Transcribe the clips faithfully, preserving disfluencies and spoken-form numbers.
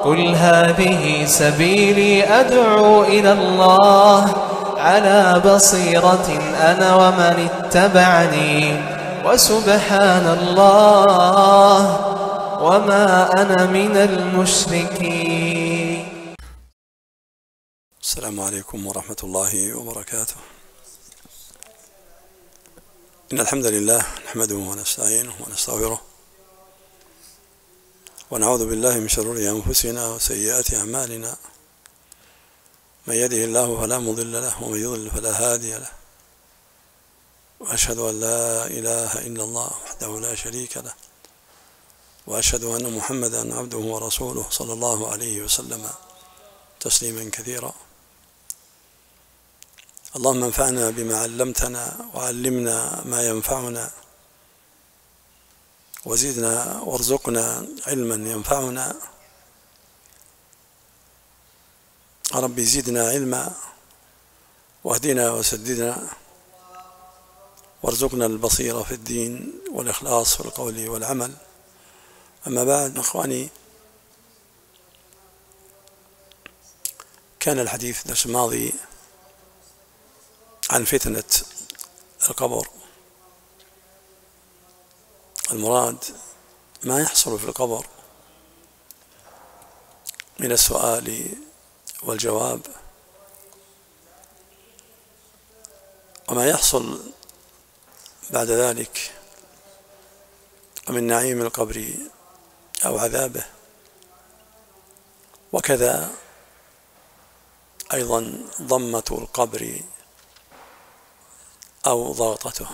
قل هذه سبيلي أدعو إلى الله على بصيرة أنا ومن اتبعني وسبحان الله وما أنا من المشركين. السلام عليكم ورحمة الله وبركاته. إن الحمد لله نحمده ونستعينه ونستغفره ونعوذ بالله من شرور أنفسنا وسيئات أعمالنا، من يهده الله فلا مضل له ومن يضلل فلا هادي له، وأشهد أن لا إله إلا الله وحده لا شريك له، وأشهد أن محمدا عبده ورسوله صلى الله عليه وسلم تسليما كثيرا. اللهم انفعنا بما علمتنا وعلمنا ما ينفعنا وزدنا وارزقنا علما ينفعنا. ربي زدنا علما واهدنا وسددنا وارزقنا البصيرة في الدين والإخلاص في القول والعمل. أما بعد أخواني، كان الحديث الدرس الماضي عن فتنة القبر. المراد ما يحصل في القبر من السؤال والجواب، وما يحصل بعد ذلك من نعيم القبر أو عذابه، وكذا أيضا ضمة القبر أو ضغطته.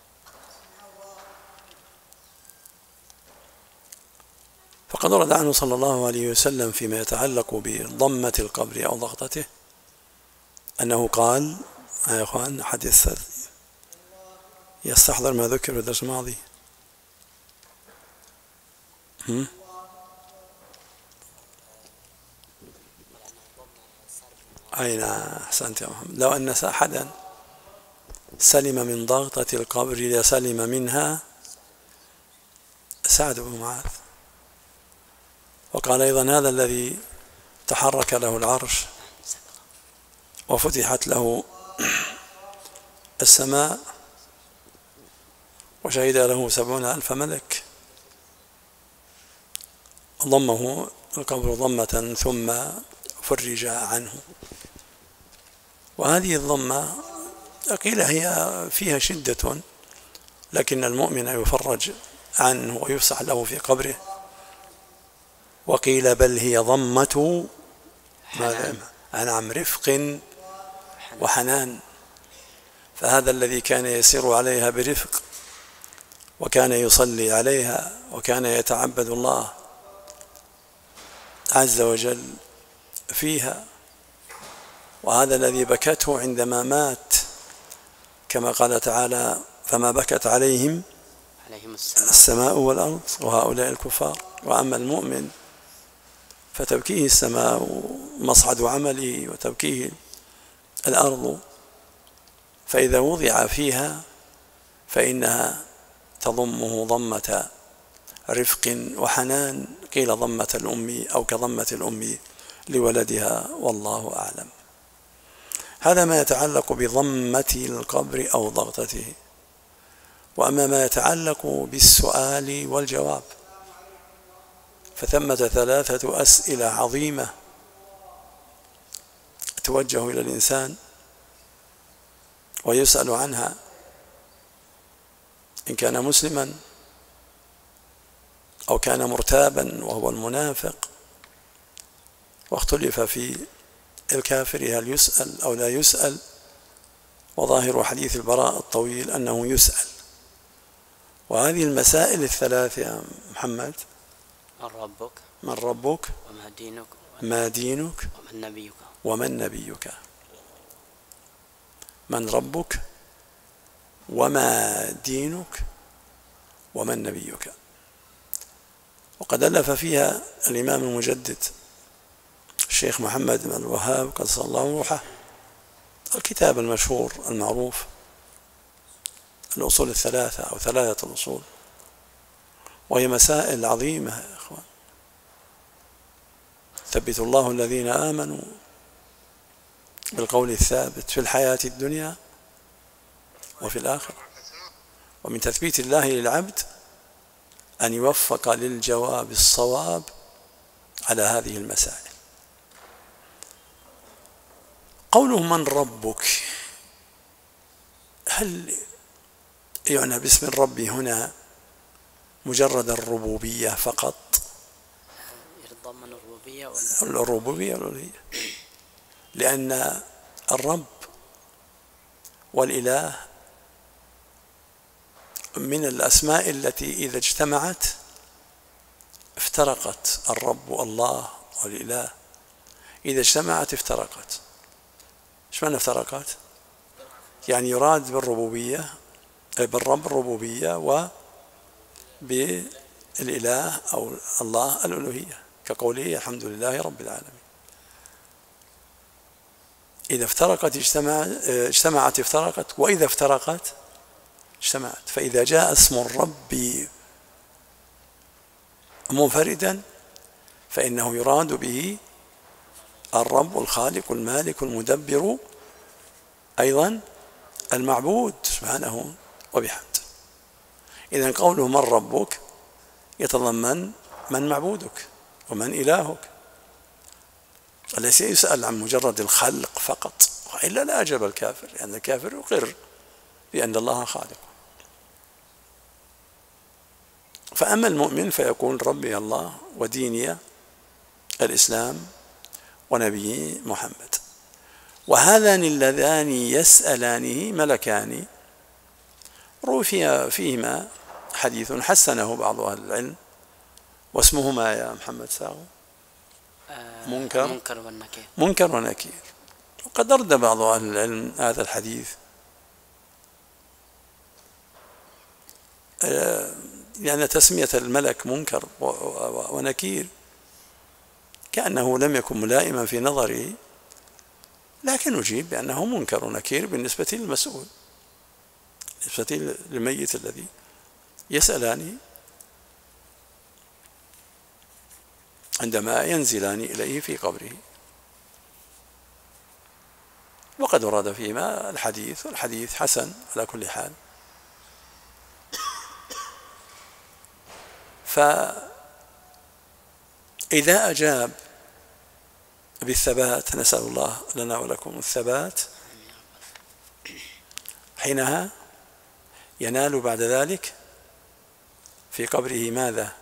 فقد ورد عنه صلى الله عليه وسلم فيما يتعلق بضمة القبر أو ضغطته أنه قال: يا إخوان، حديث يستحضر ما ذكر في الدرس الماضي. أين أحسنت يا محمد. لو أن أحدا سلم من ضغطة القبر لسلم منها سعد بن معاذ. وقال أيضا: هذا الذي تحرك له العرش وفتحت له السماء وشهد له سبعون ألف ملك، ضمه القبر ضمة ثم فرج عنه. وهذه الضمة قيل هي فيها شدة، لكن المؤمن يفرج عنه ويفسح له في قبره. وقيل بل هي ضمة نعم رفق وحنان، فهذا الذي كان يسير عليها برفق وكان يصلي عليها وكان يتعبد الله عز وجل فيها، وهذا الذي بكته عندما مات، كما قال تعالى: فما بكت عليهم السماء والأرض وهؤلاء الكفار. وأما المؤمن فتبكيه السماء مصعد عمله وتبكيه الأرض، فإذا وضع فيها فإنها تضمه ضمة رفق وحنان، قيل ضمة الأم أو كضمة الأم لولدها، والله أعلم. هذا ما يتعلق بضمة القبر أو ضغطته. وأما ما يتعلق بالسؤال والجواب فثمة ثلاثة أسئلة عظيمة توجه إلى الإنسان ويسأل عنها إن كان مسلما أو كان مرتابا وهو المنافق. واختلف في الكافر هل يسأل أو لا يسأل، وظاهر حديث البراء الطويل أنه يسأل. وهذه المسائل الثلاث يا محمد: من ربك من ربك وما دينك ما دينك ومن نبيك ومن نبيك. من ربك وما دينك ومن نبيك. وقد ألف فيها الإمام المجدد الشيخ محمد بن الوهاب قدس الله روحه الكتاب المشهور المعروف الأصول الثلاثة أو ثلاثة الأصول، وهي مسائل عظيمة يا إخوان. ثبت الله الذين آمنوا بالقول الثابت في الحياة الدنيا وفي الآخرة. ومن تثبيت الله للعبد أن يوفق للجواب الصواب على هذه المسائل. قوله من ربك، هل يعني باسم الرب هنا مجرد الربوبية فقط؟ يتضمن الربوبية الربوبية والألوهية، لأن الرب والإله من الأسماء التي إذا اجتمعت افترقت. الرب الله والإله إذا اجتمعت افترقت. ايش معنى افترقت؟ يعني يراد بالربوبية بالرب الربوبية وبالإله أو الله الألوهية، كقوله الحمد لله رب العالمين. إذا افترقت اجتمع اجتمعت افترقت، وإذا افترقت اجتمعت. فإذا جاء اسم الرب منفردا فإنه يراد به الرب الخالق المالك المدبر، أيضا المعبود سبحانه وبحمده. إذن قوله من ربك يتضمن من معبودك ومن إلهك، ليس يسأل عن مجرد الخلق فقط، وإلا لا أجاب الكافر، لأن يعني الكافر يقر بأن الله خالق. فأما المؤمن فيقول ربي الله وديني الإسلام ونبي محمد. وهذان اللذان يسألانه ملكان روي فيهما حديث حسنه بعض أهل العلم، واسمهما يا محمد ساغو منكر منكر ونكير. منكر ونكير. وقد رد بعض أهل العلم هذا الحديث لأن تسمية الملك منكر ونكير كأنه لم يكن ملائما في نظره، لكن أجيب بأنه منكر ونكير بالنسبة للمسؤول، بالنسبة للميت الذي يسألان عندما ينزلان إليه في قبره. وقد ورد فيما الحديث، والحديث حسن على كل حال. فإذا أجاب بالثبات، نسأل الله لنا ولكم الثبات، حينها ينال بعد ذلك في قبره ماذا؟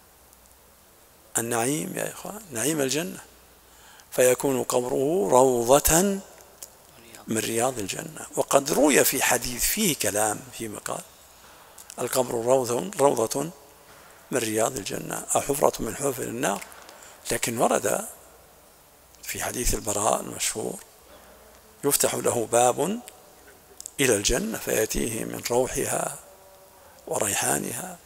النعيم يا إخوان، نعيم الجنة، فيكون قبره روضة من رياض الجنة. وقد روي في حديث فيه كلام فيما قال القبر روضة من رياض الجنة أو حفرة من حفر النار، لكن ورد في حديث البراء المشهور يفتح له باب إلى الجنة فيأتيه من روحها وريحانها،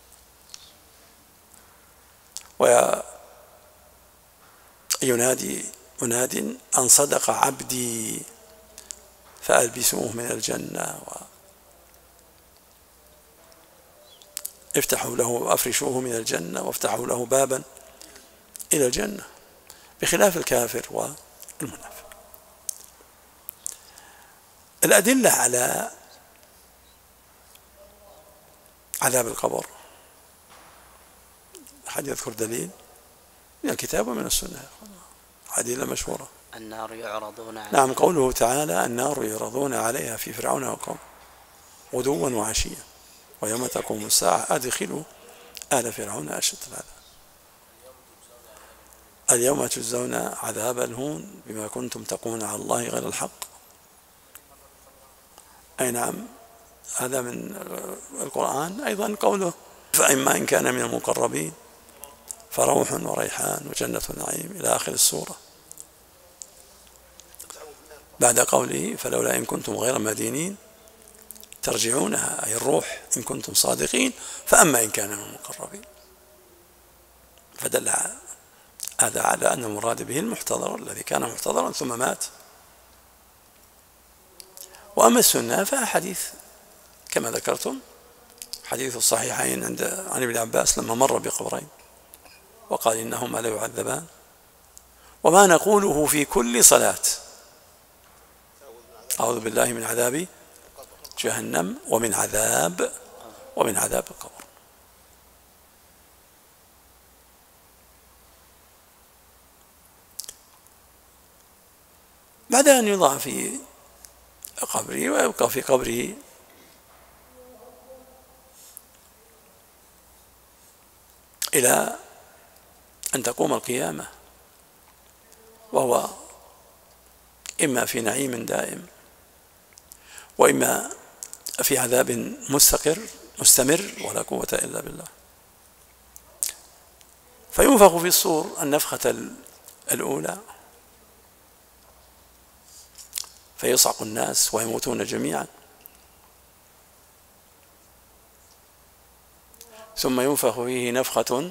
وينادي مناد أن صدق عبدي فألبسوه من الجنة افتحوا له وأفرشوه من الجنة وافتحوا له بابا إلى الجنة، بخلاف الكافر والمنافق. الأدلة على عذاب القبر، أحد يذكر دليل من الكتاب ومن السنة؟ أدلة مشهورة. النار يعرضون عليها. نعم، قوله تعالى النار يعرضون عليها في فرعون وقومه غدوا وعشيا ويوم تقوم الساعة أدخلوا آل فرعون أشد العذاب اليوم تجزون عذاب الهون بما كنتم تقولون على الله غير الحق. أي نعم، هذا من القرآن. أيضا قوله فإما إن كان من المقربين فروح وريحان وجنة نعيم إلى آخر السورة، بعد قوله فلولا إن كنتم غير مدينين ترجعونها، أي الروح إن كنتم صادقين، فأما إن كان من المقربين. فدل هذا على أن المراد به المحتضر الذي كان محتضرا ثم مات. وأما السنة فحديث كما ذكرتم، حديث الصحيحين عند عن ابن عباس لما مر بقبرين وقال إنهما لا يعذبان وما نقوله في كل صلاة: أعوذ بالله من عذاب جهنم ومن عذاب ومن عذاب القبر. بعد أن يوضع في قبره ويبقى في قبره إلى أن تقوم القيامة، وهو إما في نعيم دائم وإما في عذاب مستقر مستمر ولا قوة إلا بالله. فينفخ في الصور النفخة الأولى فيصعق الناس ويموتون جميعا، ثم ينفخ فيه نفخة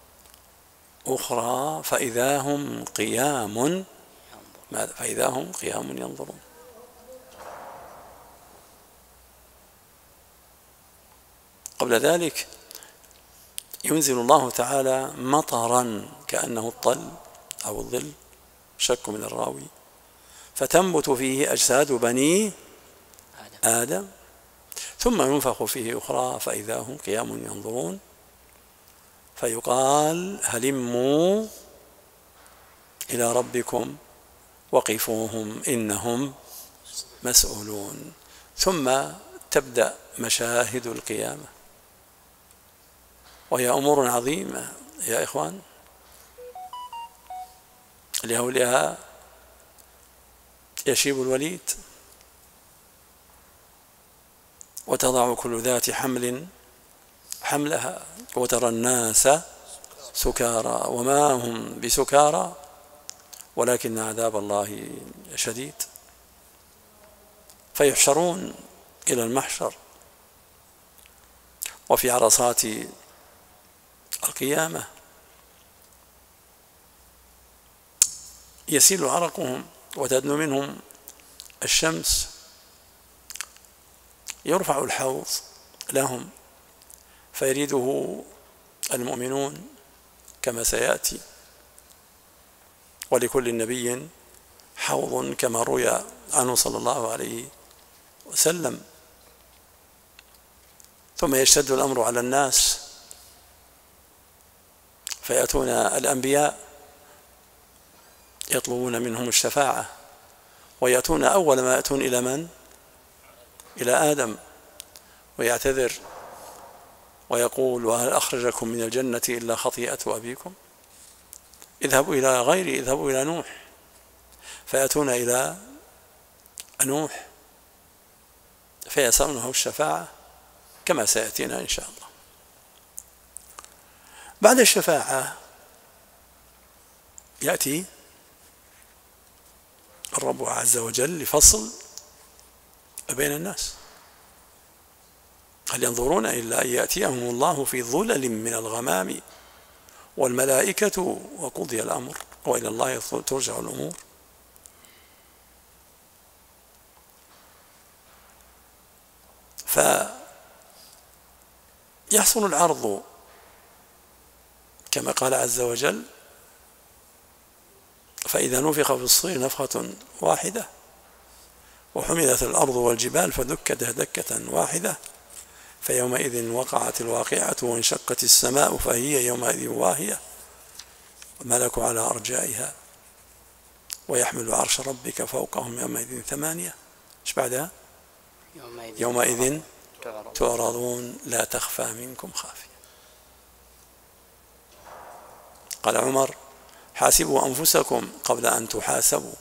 أخرى فإذا هم قيام فإذا هم قيام ينظرون. قبل ذلك ينزل الله تعالى مطرا كأنه الطل أو الظل، شك من الراوي، فتنبت فيه أجساد بني آدم، ثم ينفخ فيه أخرى فإذا هم قيام ينظرون، فيقال: هلموا إلى ربكم وقفوهم إنهم مسؤولون. ثم تبدأ مشاهد القيامة، وهي أمور عظيمة يا إخوان، لهولها يشيب الوليد، وتضع كل ذات حمل حملها، وترى الناس سكارى وما هم بسكارى ولكن عذاب الله شديد. فيحشرون إلى المحشر، وفي عرصات القيامة يسيل عرقهم وتدنو منهم الشمس، يرفع الحوض لهم فيريده المؤمنون كما سيأتي، ولكل نبي حوض كما روي عنه صلى الله عليه وسلم. ثم يشتد الأمر على الناس فيأتون الأنبياء يطلبون منهم الشفاعة، ويأتون أول ما يأتون إلى من؟ إلى آدم، ويعتذر ويقول: وهل أخرجكم من الجنة إلا خطيئة أبيكم؟ اذهبوا إلى غيري، اذهبوا إلى نوح. فيأتون إلى نوح فيسألونه الشفاعة كما سيأتينا إن شاء الله. بعد الشفاعة يأتي الرب عز وجل لفصل بين الناس. هل ينظرون إلا أن يأتيهم الله في ظلل من الغمام والملائكة وقضي الأمر وإلى الله ترجع الأمور. فيحصل العرض كما قال عز وجل: فإذا نفخ في الصور نفخة واحدة وحملت الأرض والجبال فدكتا دكة واحدة فيومئذ وقعت الواقعة وانشقت السماء فهي يومئذ واهية والملك على أرجائها ويحمل عرش ربك فوقهم يومئذ ثمانية. ايش بعدها؟ يومئذ, يومئذ تعرضون لا تخفى منكم خافية. قال عمر: حاسبوا أنفسكم قبل أن تحاسبوا،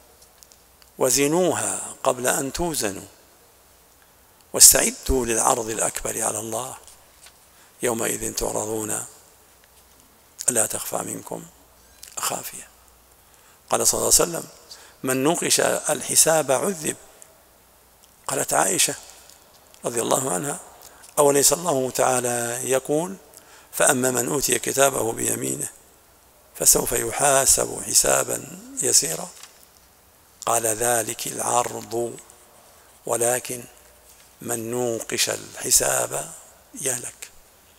وزنوها قبل أن توزنوا، واستعدوا للعرض الأكبر على الله يومئذ تعرضون لا تخفى منكم خافية. قال صلى الله عليه وسلم: من نوقش الحساب عذب. قالت عائشة رضي الله عنها: أوليس الله تعالى يقول: فأما من أوتي كتابه بيمينه فسوف يحاسب حسابا يسيرا؟ قال: ذلك العرض، ولكن من نوقش الحساب يهلك.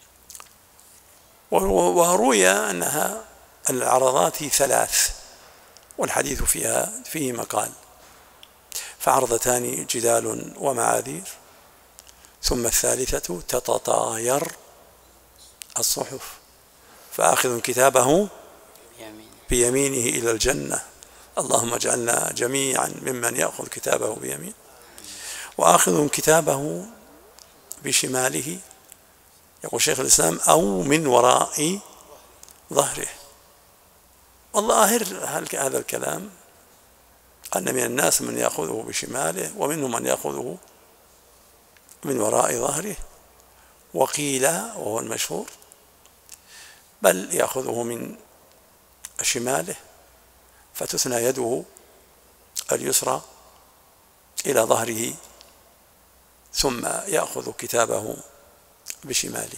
وروي أنها العرضات ثلاث: والحديث فيها فيه مقال، فعرضتان جدال ومعاذير، ثم الثالثة تتطاير الصحف، فآخذ كتابه بيمينه إلى الجنة، اللهم اجعلنا جميعا ممن يأخذ كتابه بيمينه، وآخذ كتابه بشماله، يقول شيخ الإسلام، أو من وراء ظهره. والظاهر هذا الكلام أن من الناس من يأخذه بشماله ومنهم من يأخذه من وراء ظهره، وقيل وهو المشهور بل يأخذه من شماله فتثنى يده اليسرى إلى ظهره ثم يأخذ كتابه بشماله.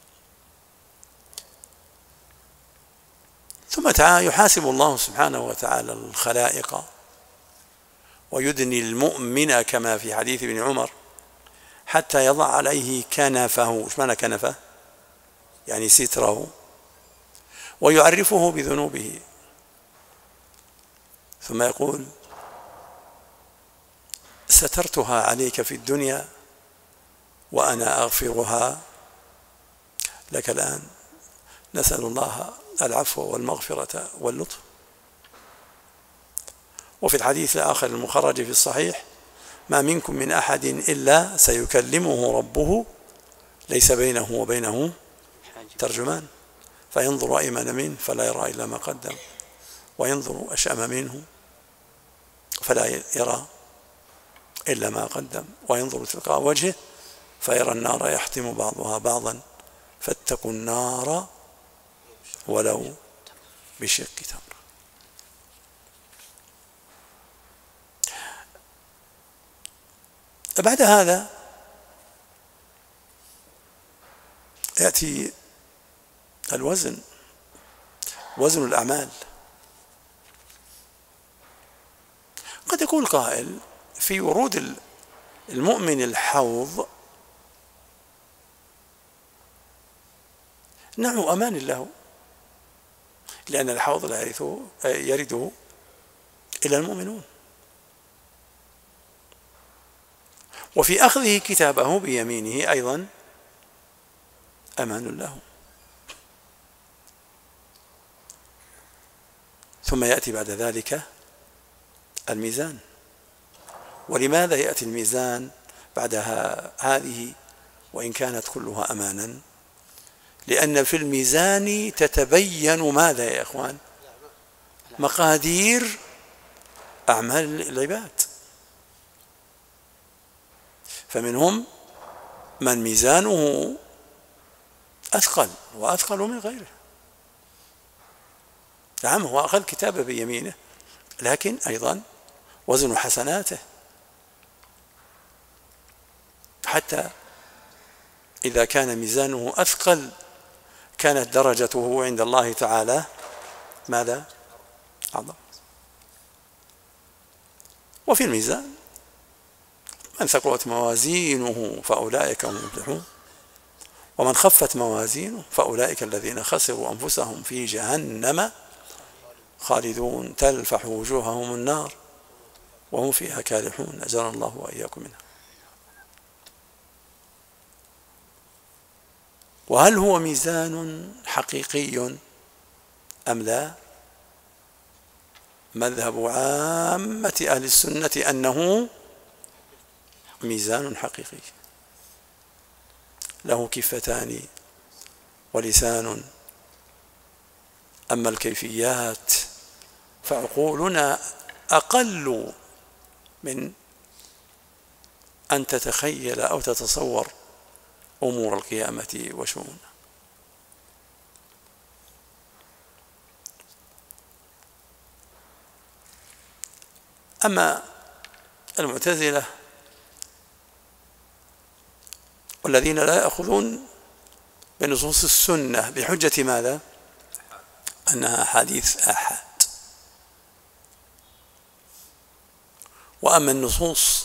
ثم يحاسب الله سبحانه وتعالى الخلائق ويدني المؤمن كما في حديث ابن عمر حتى يضع عليه كنفه. ايش معنى كنفه؟ يعني ستره، ويعرفه بذنوبه، ثم يقول سترتها عليك في الدنيا وأنا أغفرها لك الآن. نسأل الله العفو والمغفرة واللطف. وفي الحديث الآخر المخرج في الصحيح: ما منكم من أحد إلا سيكلمه ربه ليس بينه وبينه ترجمان، فينظر أيمن منه فلا يرى إلا ما قدم، وينظر أشأم منه فلا يرى إلا ما قدم، وينظر تلقاء وجهه فيرى النار يحتم بعضها بعضا، فاتقوا النار ولو بشق تمرة. بعد هذا يأتي الوزن، وزن الأعمال. قد يقول قائل: في ورود المؤمن الحوض نوع أمان له، لأن الحوض لا يرده إلا المؤمنون، وفي أخذه كتابه بيمينه أيضا أمان له. ثم يأتي بعد ذلك الميزان. ولماذا يأتي الميزان بعدها هذه وإن كانت كلها أمانا؟ لأن في الميزان تتبين ماذا يا إخوان؟ مقادير أعمال العباد. فمنهم من ميزانه أثقل وأثقل من غيره. نعم، هو أخذ كتابه بيمينه، لكن أيضا وزن حسناته، حتى إذا كان ميزانه أثقل كانت درجته عند الله تعالى ماذا؟ أعظم. وفي الميزان من ثقلت موازينه فأولئك هم المفلحون، ومن خفت موازينه فأولئك الذين خسروا أنفسهم في جهنم خالدون تلفح وجوههم النار وهم فيها كالحون، أجرنا الله وإياكم منها. وهل هو ميزان حقيقي أم لا؟ مذهب عامة أهل السنة أنه ميزان حقيقي، له كفتان ولسان. أما الكيفيات فعقولنا أقل من أن تتخيل أو تتصور أمور القيامة وشؤونها. أما المعتزلة والذين لا يأخذون بنصوص السنة بحجة ماذا؟ أنها حديث آحاد. وأما النصوص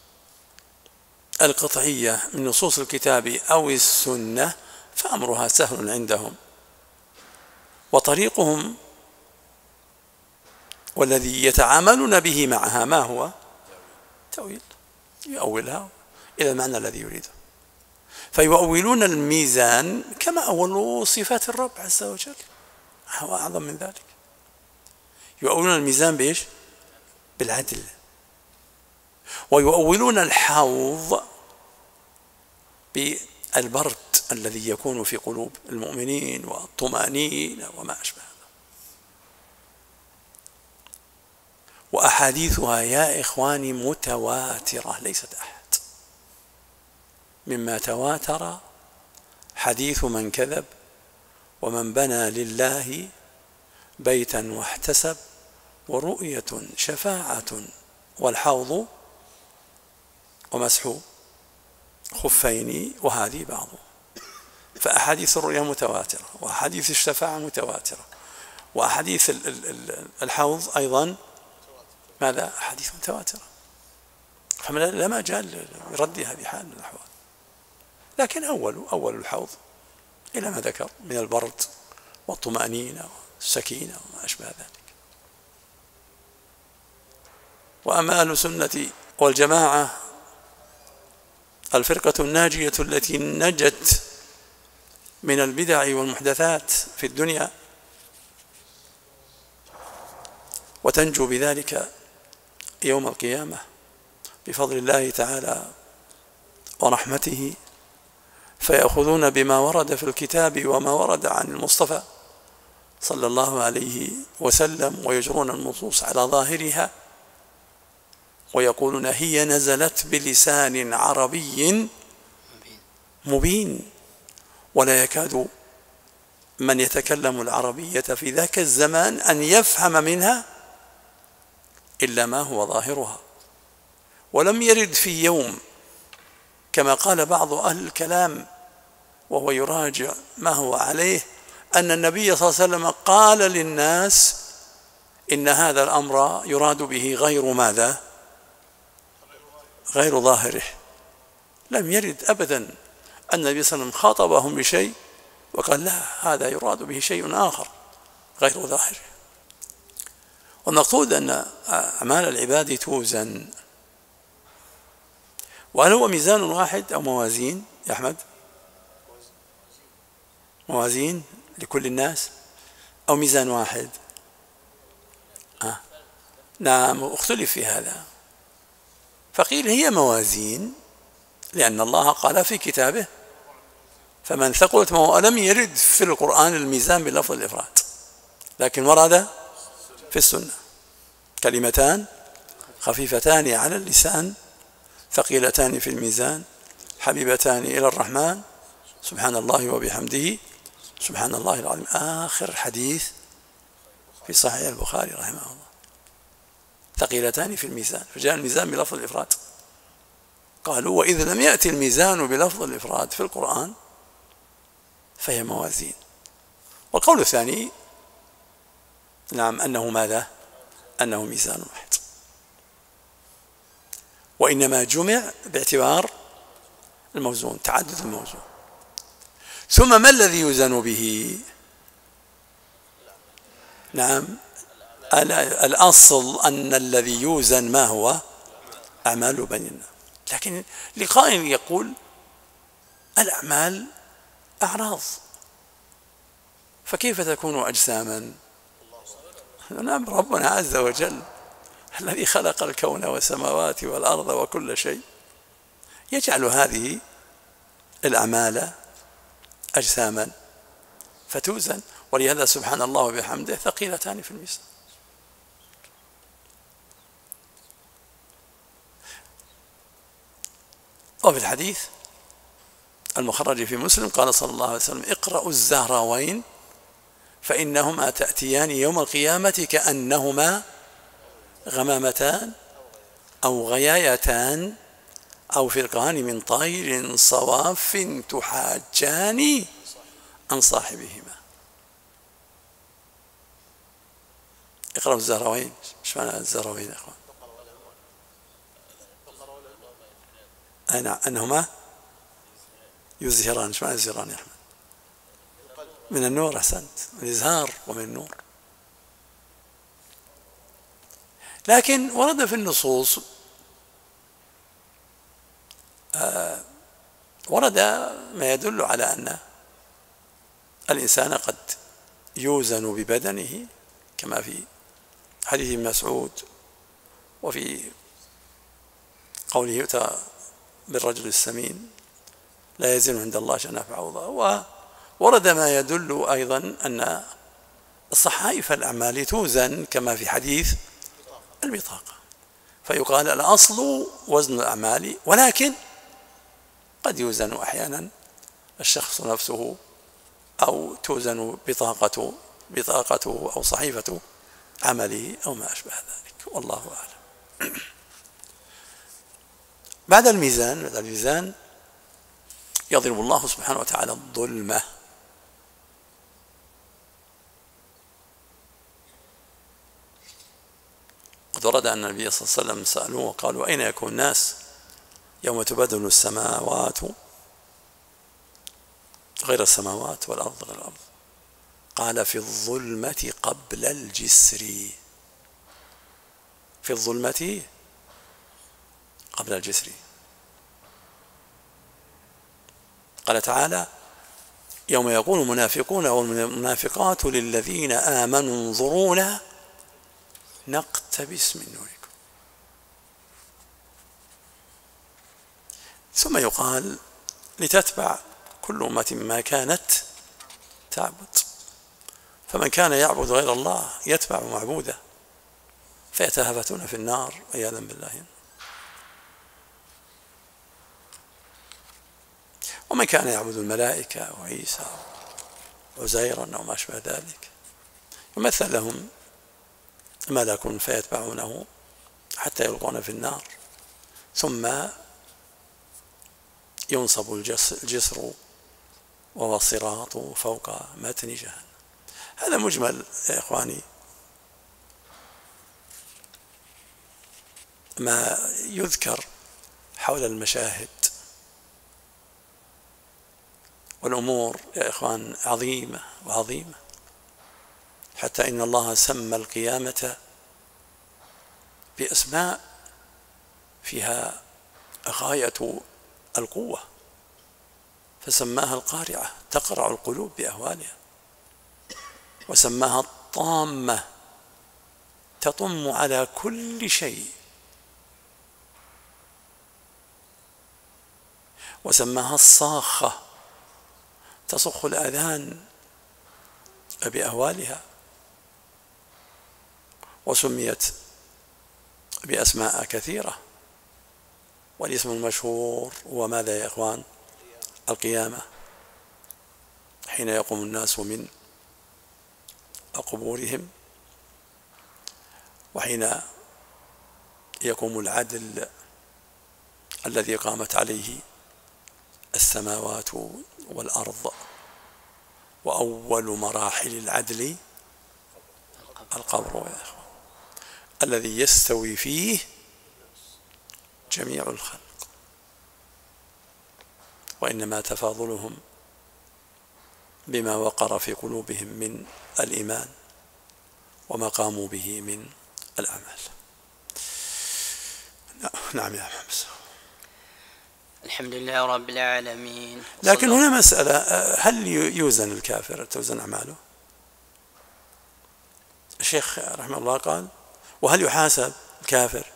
القطعية من نصوص الكتاب أو السنة فأمرها سهل عندهم، وطريقهم والذي يتعاملون به معها ما هو؟ تأويل، يؤولها إلى المعنى الذي يريده. فيؤولون الميزان كما أولوا صفات الرب عز وجل، هو أعظم من ذلك. يؤولون الميزان بإيش؟ بالعدل. ويؤولون الحوض بالبرد الذي يكون في قلوب المؤمنين والطمأنينة وما أشبه هذا. وأحاديثها يا إخواني متواترة، ليست أحد. مما تواتر حديث من كذب ومن بنى لله بيتا واحتسب ورؤية شفاعة والحوض ومسح خفين وهذه بعض. فأحاديث الرؤيا متواترة، وأحاديث الشفاعة متواترة، وأحاديث الحوض أيضا ماذا؟ أحاديث متواترة. فلا مجال لرد هذه حال من الأحوال. لكن أول أول الحوض إلى ما ذكر من البرد والطمأنينة والسكينة وما أشبه ذلك. وأما أهل السنة والجماعة الفرقة الناجية التي نجت من البدع والمحدثات في الدنيا وتنجو بذلك يوم القيامة بفضل الله تعالى ورحمته، فيأخذون بما ورد في الكتاب وما ورد عن المصطفى صلى الله عليه وسلم ويجرون النصوص على ظاهرها ويقولون هي نزلت بلسان عربي مبين، ولا يكاد من يتكلم العربية في ذاك الزمان أن يفهم منها إلا ما هو ظاهرها. ولم يرد في يوم كما قال بعض أهل الكلام وهو يراجع ما هو عليه أن النبي صلى الله عليه وسلم قال للناس إن هذا الأمر يراد به غير ماذا؟ غير ظاهره. لم يرد أبدا أن النبي صلى الله عليه وسلم خاطبهم بشيء وقال لا هذا يراد به شيء آخر غير ظاهره. والمقصود أن أعمال العباد توزن. وهل هو ميزان واحد أو موازين يا أحمد؟ موازين لكل الناس أو ميزان واحد؟ آه. نعم، اختلف في هذا، فقيل هي موازين لأن الله قال في كتابه فمن ثقلت موازينه. لم يرد في القرآن الميزان بلفظ الإفراد، لكن ورد في السنة كلمتان خفيفتان على اللسان ثقيلتان في الميزان حبيبتان إلى الرحمن سبحان الله وبحمده سبحان الله العظيم. آخر حديث في صحيح البخاري رحمه الله، ثقيلتان في الميزان، فجاء الميزان بلفظ الإفراد. قالوا وإذا لم يأتي الميزان بلفظ الإفراد في القرآن فهي موازين. والقول الثاني نعم أنه ماذا؟ أنه ميزان واحد، وإنما جمع باعتبار الموزون، تعدد الموزون. ثم ما الذي يوزن به؟ نعم الأصل أن الذي يوزن ما هو؟ أعمال بيننا. لكن لقائل يقول الأعمال أعراض، فكيف تكون أجساما؟ نعم ربنا عز وجل الذي خلق الكون والسماوات والأرض وكل شيء يجعل هذه الأعمال أجساما فتوزن، ولهذا سبحان الله وبحمده ثقيلتان في الميزان. وفي الحديث المخرج في مسلم قال صلى الله عليه وسلم اقرأوا الزهراوين فإنهما تأتيان يوم القيامة كأنهما غمامتان أو غيايتان أو فرقان من طير صواف تحاجان عن صاحبهما. اقرأوا الزهراوين. ايش معنى الزهراوين يا اخوان؟ أنا أنهما يزهران. ايش معنى يزهران يا أحمد؟ من النور. أحسنت، من الإزهار ومن النور. لكن ورد في النصوص آه ورد ما يدل على أن الإنسان قد يوزن ببدنه كما في حديث ابن مسعود، وفي قوله يؤتى بالرجل السمين لا يزن عند الله شناف بعوضة. وورد ما يدل أيضا أن الصحائف الأعمال توزن كما في حديث البطاقة، فيقال الأصل وزن الأعمال، ولكن قد يوزن أحيانا الشخص نفسه أو توزن بطاقته بطاقته أو صحيفة عمله أو ما أشبه ذلك، والله أعلم. بعد الميزان بعد الميزان يضرب الله سبحانه وتعالى الظلمة. قد ورد أن النبي صلى الله عليه وسلم سألوه وقالوا أين يكون الناس يوم تبدل السماوات غير السماوات والأرض غير الأرض؟ قال في الظلمة قبل الجسر، في الظلمة قبل الجسر. قال تعالى يوم يقول المنافقون والمنافقات للذين آمنوا انظرونا نقتبس من نوركم. ثم يقال لتتبع كل أمة ما كانت تعبد، فمن كان يعبد غير الله يتبع معبوده فيتهافتون في النار عياذا بالله، ومن كان يعبد الملائكة وعيسى وعزيرا أو ما أشبه ذلك يمثل لهم ملك فيتبعونه حتى يلقون في النار، ثم ينصب الجسر وهو الصراط فوق متن جهنم. هذا مجمل يا إخواني ما يذكر حول المشاهد، والأمور يا إخوان عظيمة وعظيمة، حتى إن الله سمى القيامة بأسماء فيها غاية القوة، فسماها القارعة تقرع القلوب بأهوالها، وسماها الطامة تطم على كل شيء، وسماها الصاخة تصخ الآذان بأهوالها، وسميت بأسماء كثيرة، والاسم المشهور هو ماذا يا إخوان؟ القيامة، حين يقوم الناس من قبورهم، وحين يقوم العدل الذي قامت عليه السماوات والأرض. وأول مراحل العدل القبر يا إخوان، الذي يستوي فيه جميع الخلق، وإنما تفاضلهم بما وقر في قلوبهم من الإيمان وما قاموا به من الأعمال. نعم يا محمد. الحمد لله رب العالمين. لكن هنا مسألة، هل يوزن الكافر توزن أعماله؟ الشيخ رحمه الله قال وهل يحاسب الكافر؟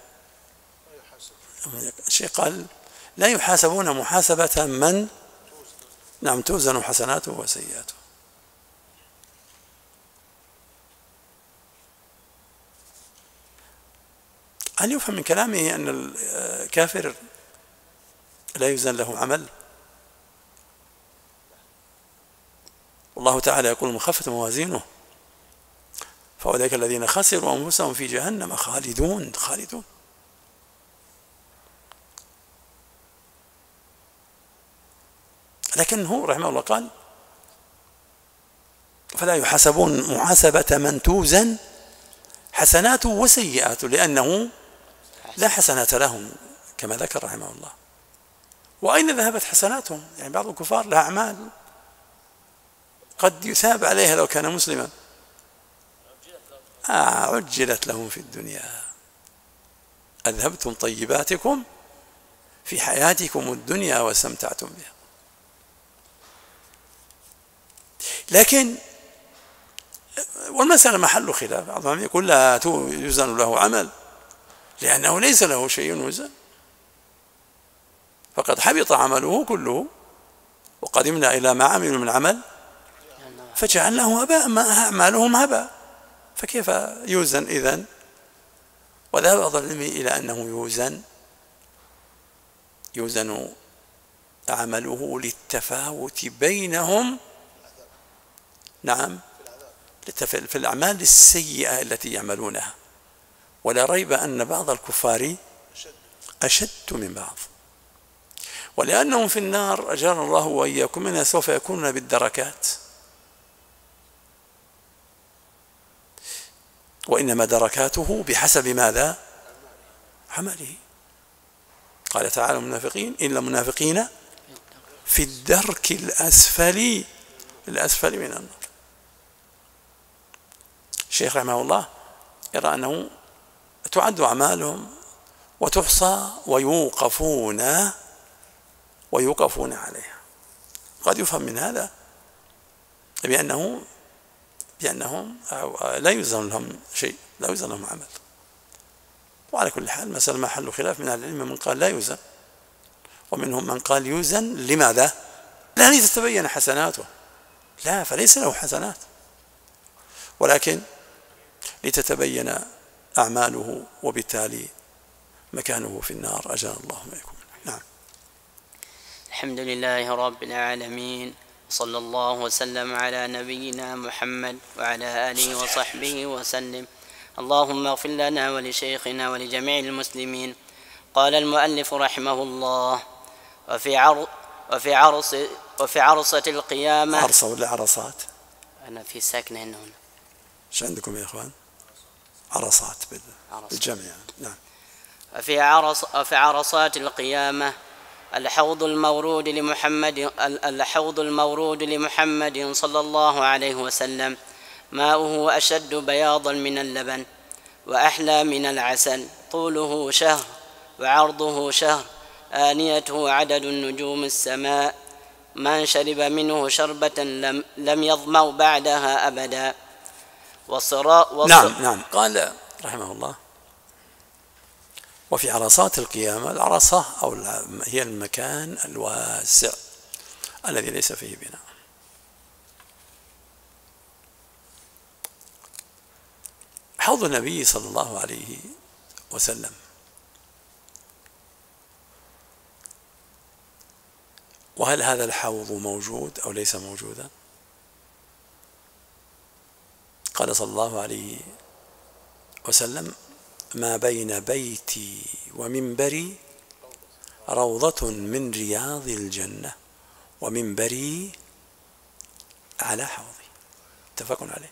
الشيخ قال لا يحاسبون محاسبة من نعم توزن حسناته وسيئاته. هل يفهم من كلامه أن الكافر لا يوزن له عمل؟ والله تعالى يقول من خفت موازينه فأولئك الذين خسروا أنفسهم في جهنم خالدون خالدون. لكن هو رحمه الله قال فلا يحاسبون محاسبة من توزن حسناته وسيئاته، لأنه لا حسنات لهم كما ذكر رحمه الله. وأين ذهبت حسناتهم؟ يعني بعض الكفار لها أعمال قد يثاب عليها لو كان مسلما، آه عجلت لهم في الدنيا أذهبتم طيباتكم في حياتكم الدنيا واستمتعتم بها. لكن والمسألة محل خلاف، بعضهم يقول لا يوزن له عمل لأنه ليس له شيء يوزن، فقد حبط عمله كله وقدمنا إلى ما عملوا من عمل فجعلناه هباء، ما أعمالهم هباء، فكيف يوزن إذن؟ وذهب بعض العلم إلى أنه يوزن يوزن عمله للتفاوت بينهم، نعم، في الأعمال السيئة التي يعملونها، ولا ريب أن بعض الكفار أشد من بعض، ولأنهم في النار أجارنا الله وإياكم منها سوف يكونون بالدركات، وإنما دركاته بحسب ماذا؟ عمله. قال تعالى المنافقين إلا المنافقين في الدرك الأسفل الأسفل من النار. الشيخ رحمه الله يرى أنه تعد أعمالهم وتحصى ويوقفون ويوقفون عليها. قد يفهم من هذا بأنه بأنهم لا يوزن لهم شيء، لا يوزن لهم عمل. وعلى كل حال مسألة محل خلاف، من أهل العلم من قال لا يوزن، ومنهم من قال يوزن. لماذا؟ لا لتتبين حسناته، لا، فليس له حسنات، ولكن لتتبين أعماله وبالتالي مكانه في النار. أجل الله وإياكم. نعم. الحمد لله رب العالمين، صلى الله وسلم على نبينا محمد وعلى آله وصحبه وسلم. اللهم اغفر لنا ولشيخنا ولجميع المسلمين. قال المؤلف رحمه الله: وفي عر وفي عرص وفي عرصة القيامة. عرصة ولا عرصات؟ أنا في ساكنة هنا. ايش عندكم يا إخوان؟ عرصات بالجمع. نعم. وفي عرص وفي عرصات القيامة الحوض المورود لمحمد الحوض المورود لمحمد صلى الله عليه وسلم، ماؤه أشد بياضا من اللبن وأحلى من العسل، طوله شهر وعرضه شهر، آنيته عدد النجوم السماء، من شرب منه شربة لم, لم يظمأ بعدها أبدا. والصراء نعم نعم. قال رحمه الله: وفي عرصات القيامة. العرصة أو هي المكان الواسع الذي ليس فيه بناء. حوض النبي صلى الله عليه وسلم وهل هذا الحوض موجود أو ليس موجودا؟ قال صلى الله عليه وسلم: ما بين بيتي ومنبري روضة من رياض الجنة ومنبري على حوضي. متفق عليه.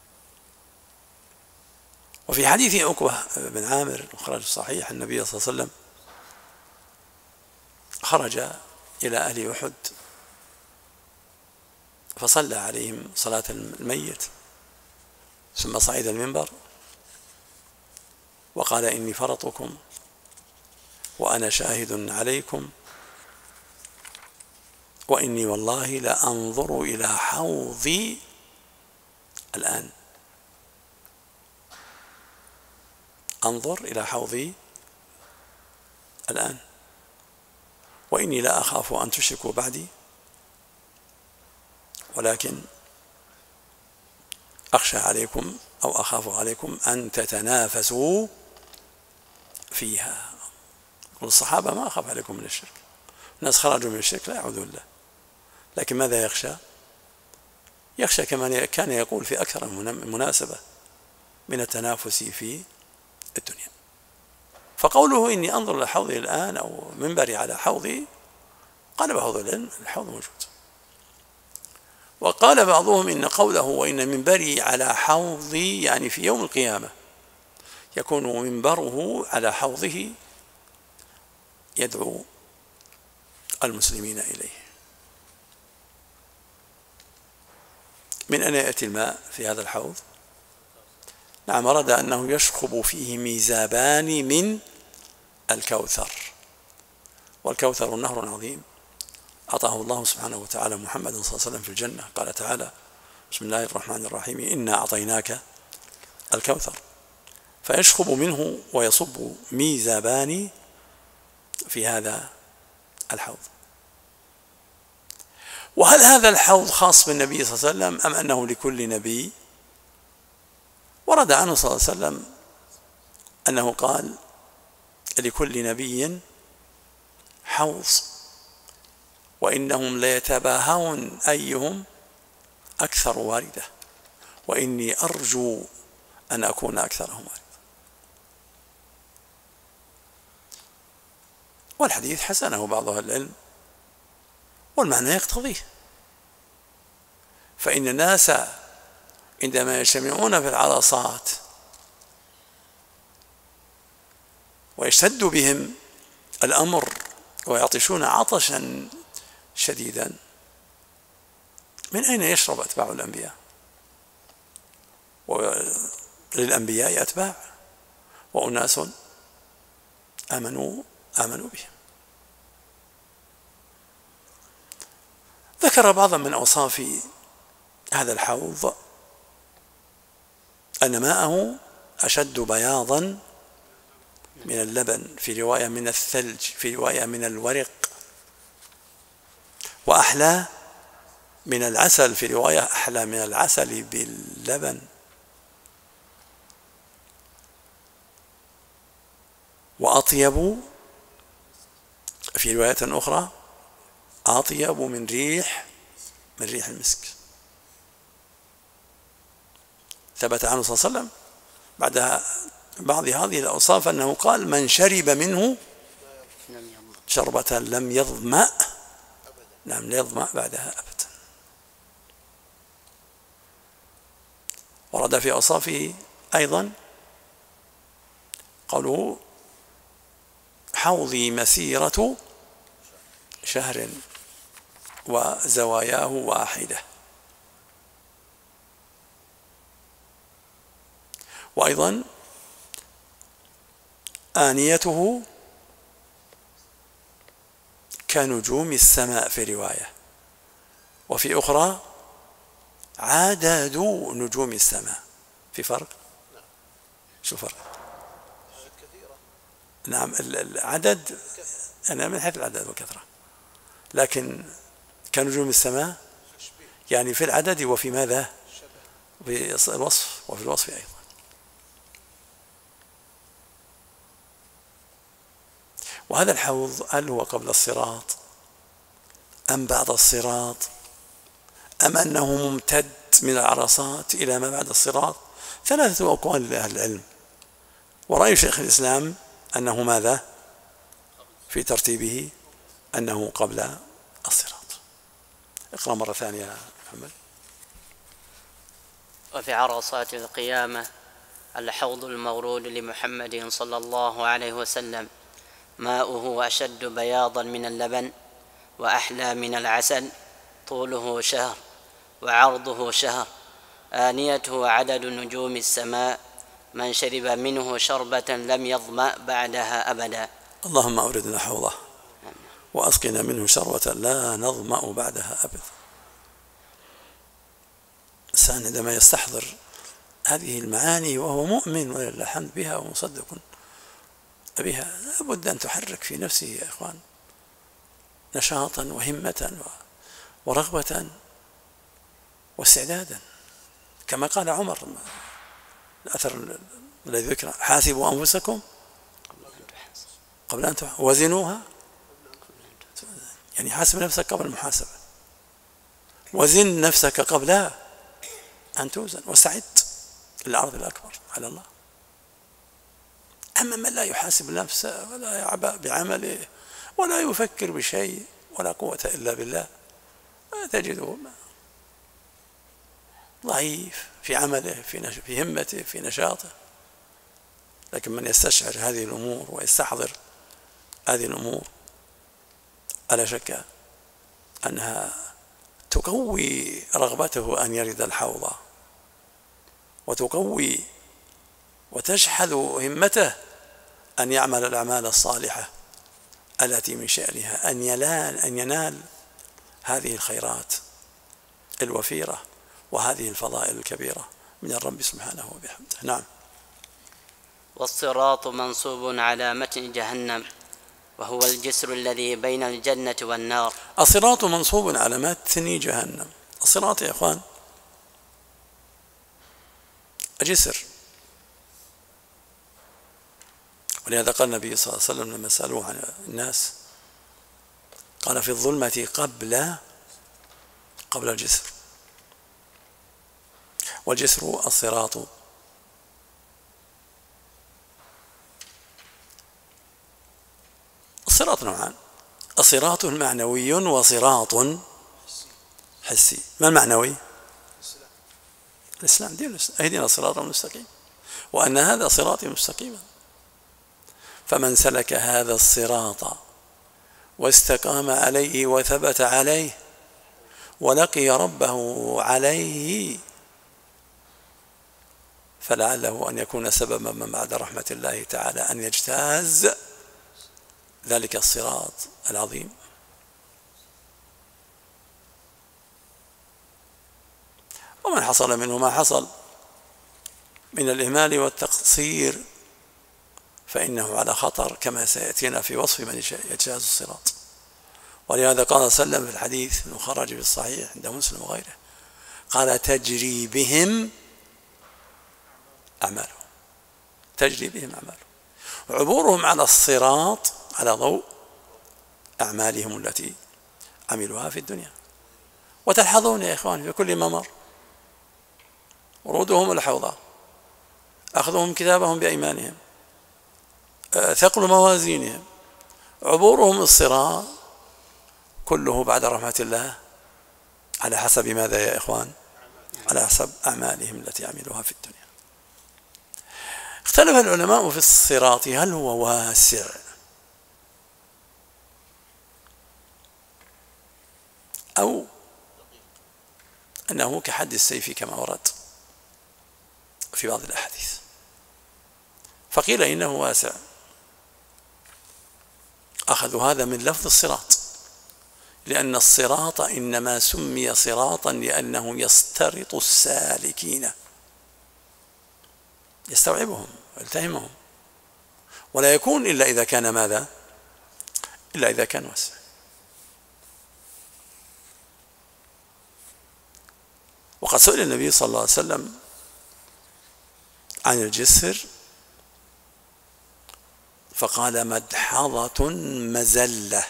وفي حديث عقبة بن عامر مخرج صحيح، النبي صلى الله عليه وسلم خرج إلى أهل أحد فصلى عليهم صلاة الميت، ثم صعد المنبر وقال: إني فرطكم وأنا شاهد عليكم، وإني والله لأنظر إلى حوضي الآن، أنظر إلى حوضي الآن، وإني لا أخاف أن تشركوا بعدي، ولكن أخشى عليكم أو أخاف عليكم أن تتنافسوا فيها. والصحابة ما أخاف عليكم من الشرك، الناس خرجوا من الشرك لا يعوذون له، لكن ماذا يخشى؟ يخشى كما كان يقول في أكثر من مناسبة من التنافس في الدنيا. فقوله إني أنظر إلى حوضي الآن أو منبري على حوضي، قال بعض العلم الحوض موجود، وقال بعضهم إن قوله وإن منبري على حوضي يعني في يوم القيامة يكون منبره على حوضه يدعو المسلمين إليه. من أين يأتي الماء في هذا الحوض؟ نعم، ورد أنه يشخب فيه ميزابان من الكوثر. والكوثر نهر عظيم أعطاه الله سبحانه وتعالى محمد صلى الله عليه وسلم في الجنة. قال تعالى: بسم الله الرحمن الرحيم: إنا أعطيناك الكوثر. فيشخب منه ويصب ميزابان في هذا الحوض. وهل هذا الحوض خاص بالنبي صلى الله عليه وسلم أم أنه لكل نبي؟ ورد عنه صلى الله عليه وسلم أنه قال: لكل نبي حوض وإنهم ليتباهون أيهم أكثر واردة وإني أرجو أن أكون أكثرهم واردة. والحديث حسنه بعض أهل العلم والمعنى يقتضيه، فإن الناس عندما يجتمعون في العرصات ويشتد بهم الأمر ويعطشون عطشا شديدا، من أين يشرب أتباع الأنبياء؟ وللأنبياء أتباع وأناس آمنوا آمنوا بهم. ذكر بعضا من أوصاف هذا الحوض أن ماءه أشد بياضا من اللبن، في رواية من الثلج، في رواية من الورق، وأحلى من العسل، في رواية أحلى من العسل باللبن، وأطيب في رواية أخرى أطيب من ريح من ريح المسك. ثبت عنه صلى الله عليه وسلم بعد بعض هذه الأوصاف أنه قال: من شرب منه شربة لم يظمأ لم يظمأ بعدها أبدا. ورد في أوصافه أيضا قوله: حوضي مسيرة شهر وزواياه واحدة. وأيضا آنيته كنجوم السماء في رواية، وفي أخرى عدد نجوم السماء. في فرق؟ شو فرق؟ نعم، العدد أنا من حيث العدد والكثرة، لكن كنجوم السماء يعني في العدد وفي ماذا؟ في الوصف، وفي الوصف أيضا. وهذا الحوض هل هو قبل الصراط أم بعد الصراط أم أنه ممتد من العرصات إلى ما بعد الصراط؟ ثلاثة أقوال لأهل العلم، ورأي شيخ الإسلام أنه ماذا؟ في ترتيبه أنه قبل الصراط. اقرأ مرة ثانية يا محمد. وفي عرصات القيامة الحوض المورود لمحمد صلى الله عليه وسلم ماؤه أشد بياضا من اللبن وأحلى من العسل، طوله شهر وعرضه شهر، آنيته عدد نجوم السماء، من شرب منه شربة لم يظمأ بعدها أبدا. اللهم أوردنا حوضه وأسقنا منه شربة لا نظمأ بعدها أبدا. الإنسان عندما يستحضر هذه المعاني وهو مؤمن ولله الحمد بها ومصدق بها، لابد أن تحرك في نفسه يا إخوان نشاطا وهمة ورغبة واستعدادا، كما قال عمر الأثر الذي ذكر: حاسبوا أنفسكم قبل أن تحاسبوا وزنوها، يعني حاسب نفسك قبل المحاسبة، وزن نفسك قبل أن توزن، واستعد للعرض الأكبر على الله. أما من لا يحاسب نفسه ولا يعبأ بعمله ولا يفكر بشيء ولا قوة إلا بالله، تجده ضعيف في عمله، في في همته، في نشاطه. لكن من يستشعر هذه الأمور ويستحضر هذه الأمور ألا شك أنها تقوي رغبته أن يرد الحوض، وتقوي وتشحذ همته أن يعمل الأعمال الصالحة التي من شأنها أن ينال أن ينال هذه الخيرات الوفيرة وهذه الفضائل الكبيرة من الرب سبحانه وبحمده. نعم. والصراط منصوب على متن جهنم وهو الجسر الذي بين الجنة والنار. الصراط منصوب على متن جهنم. الصراط يا إخوان جسر، ولهذا قال النبي صلى الله عليه وسلم لما سألوه عن الناس قال في الظلمة قبل قبل الجسر، والجسر الصراط. الصراط نوعان، الصراط المعنوي وصراط حسي. ما المعنوي؟ الإسلام، دين الإسلام، اهدنا الصراط المستقيم وأن هذا صراطي مستقيما. فمن سلك هذا الصراط واستقام عليه وثبت عليه ولقي ربه عليه فلعله أن يكون سببا من بعد رحمة الله تعالى أن يجتاز ذلك الصراط العظيم. ومن حصل منه ما حصل من الإهمال والتقصير فإنه على خطر كما سيأتينا في وصف من يجتاز الصراط. ولهذا قال صلى الله عليه وسلم في الحديث المخرج في الصحيح عند مسلم وغيره قال تجري بهم أعمالهم، تجري بهم أعمالهم، عبورهم على الصراط على ضوء أعمالهم التي عملوها في الدنيا. وتلحظون يا إخوان في كل ممر ورودهم الحوضة، أخذهم كتابهم بأيمانهم، ثقل موازينهم، عبورهم الصراط، كله بعد رحمة الله على حسب ماذا يا إخوان؟ على حسب أعمالهم التي عملوها في الدنيا. اختلف العلماء في الصراط هل هو واسع أو أنه كحد السيف كما ورد في بعض الأحاديث. فقيل إنه واسع، أخذوا هذا من لفظ الصراط، لأن الصراط إنما سمي صراطا لأنه يسترط السالكين، يستوعبهم ويلتهمهم، ولا يكون إلا إذا كان ماذا؟ إلا إذا كان واسع. وقد سئل النبي صلى الله عليه وسلم عن الجسر فقال مدحضة مزلة،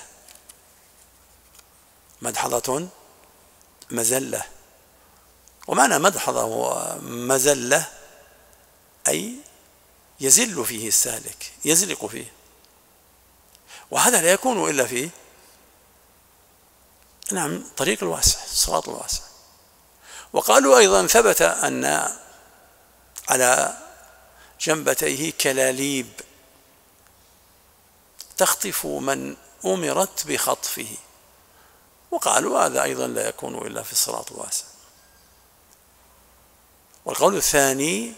مدحضة مزلة. ومعنى مدحضة ومزلة أي يزل فيه السالك، يزلق فيه، وهذا لا يكون إلا فيه نعم طريق الواسع، الصراط الواسع. وقالوا أيضا ثبت أن على جنبتيه كلاليب تخطف من أمرت بخطفه، وقالوا هذا أيضا لا يكون إلا في الصراط الواسع. والقول الثاني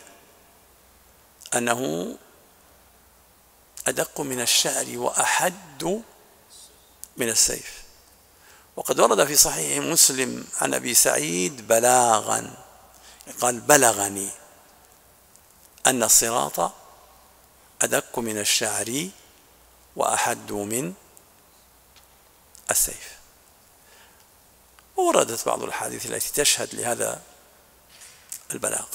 أنه أدق من الشعر وأحد من السيف. وقد ورد في صحيح مسلم عن أبي سعيد بلاغا قال بلغني أن الصراط أدق من الشعر وأحد من السيف. ووردت بعض الأحاديث التي تشهد لهذا البلاغ،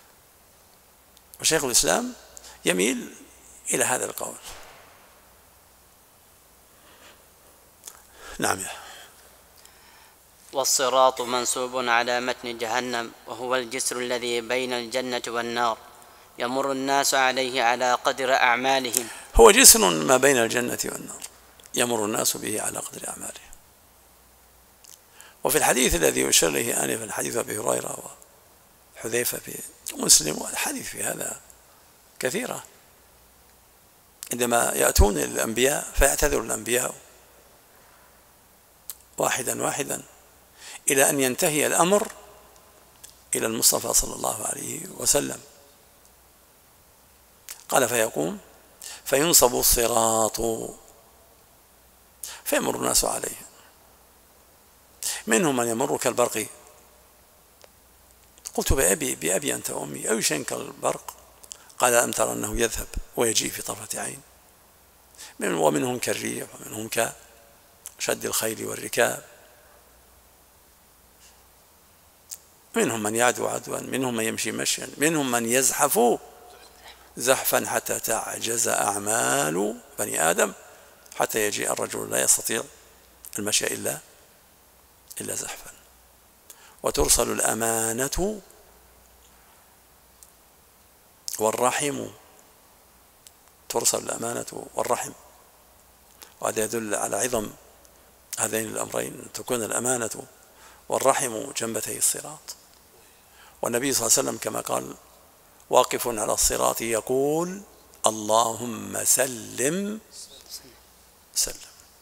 وشيخ الإسلام يميل إلى هذا القول. نعم. والصراط منصوب على متن جهنم وهو الجسر الذي بين الجنة والنار يمر الناس عليه على قدر أعمالهم. هو جسر ما بين الجنة والنار يمر الناس به على قدر أعمالهم. وفي الحديث الذي أشار إليه آنفا حديث أبي هريرة وحذيفة في مسلم، والحديث في هذا كثيرة، عندما يأتون الأنبياء فيعتذر الأنبياء واحدا واحدا إلى أن ينتهي الأمر إلى المصطفى صلى الله عليه وسلم. قال فيقوم فينصب الصراط فيمر الناس عليه، منهم من يمر كالبرق. قلت بأبي, بأبي أنت وأمي أي شيء كالبرق؟ قال ألم تر أنه يذهب ويجيء في طرفة عين. ومنهم كالريح، ومنهم كشد الخيل والركاب، منهم من يعدو عدوا، منهم من يمشي مشيا، منهم من يزحف زحفا حتى تعجز أعمال بني آدم، حتى يجيء الرجل لا يستطيع المشي إلا إلا زحفا. وترسل الأمانة والرحم، ترسل الأمانة والرحم، وهذا يدل على عظم هذين الأمرين، أن تكون الأمانة والرحم جنبتي الصراط. والنبي صلى الله عليه وسلم كما قال واقف على الصراط يقول اللهم سلم سلم.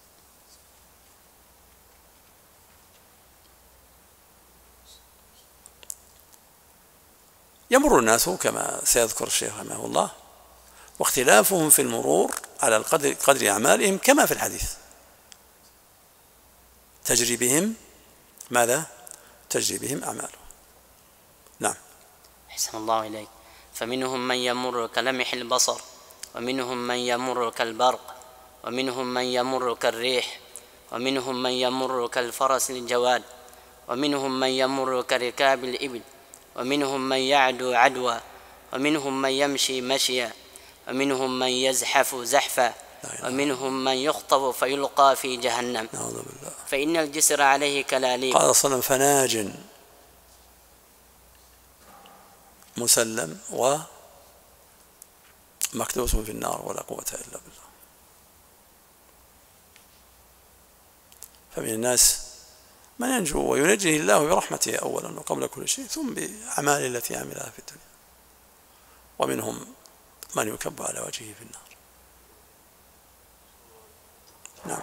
يمر الناس كما سيذكر الشيخ رحمه الله، واختلافهم في المرور على القدر قدر أعمالهم كما في الحديث، تجري بهم ماذا؟ تجري بهم أعمالهم. نعم. أحسن الله إليك. فمنهم من يمر كلمح البصر، ومنهم من يمر كالبرق، ومنهم من يمر كالريح، ومنهم من يمر كالفرس الجواد، ومنهم من يمر كركاب الإبل، ومنهم من يعدو عدوى، ومنهم من يمشي مشيا، ومنهم من يزحف زحفا، ومنهم من يخطف فيلقى في جهنم. نعوذ بالله. فإن الجسر عليه كلاليب. قال صلى الله عليه وسلم فناج مسلم ومكدوس في النار ولا قوة إلا بالله. فمن الناس من ينجو وينجيه الله برحمته أولا وقبل كل شيء، ثم بأعماله التي عملها في الدنيا. ومنهم من يكب على وجهه في النار. نعم.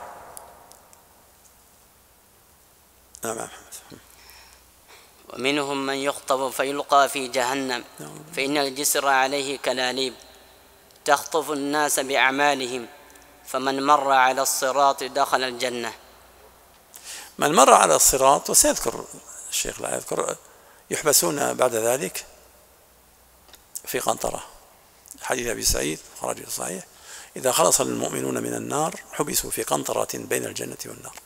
نعم يا محمد. ومنهم من يخطف فيلقى في جهنم. فإن الجسر عليه كلاليب تخطف الناس بأعمالهم، فمن مر على الصراط دخل الجنة. من مر على الصراط، وسيذكر الشيخ لا يذكر، يحبسون بعد ذلك في قنطرة. حديث أبي سعيد خرج الصحيح إذا خلص المؤمنون من النار حبسوا في قنطرة بين الجنة والنار،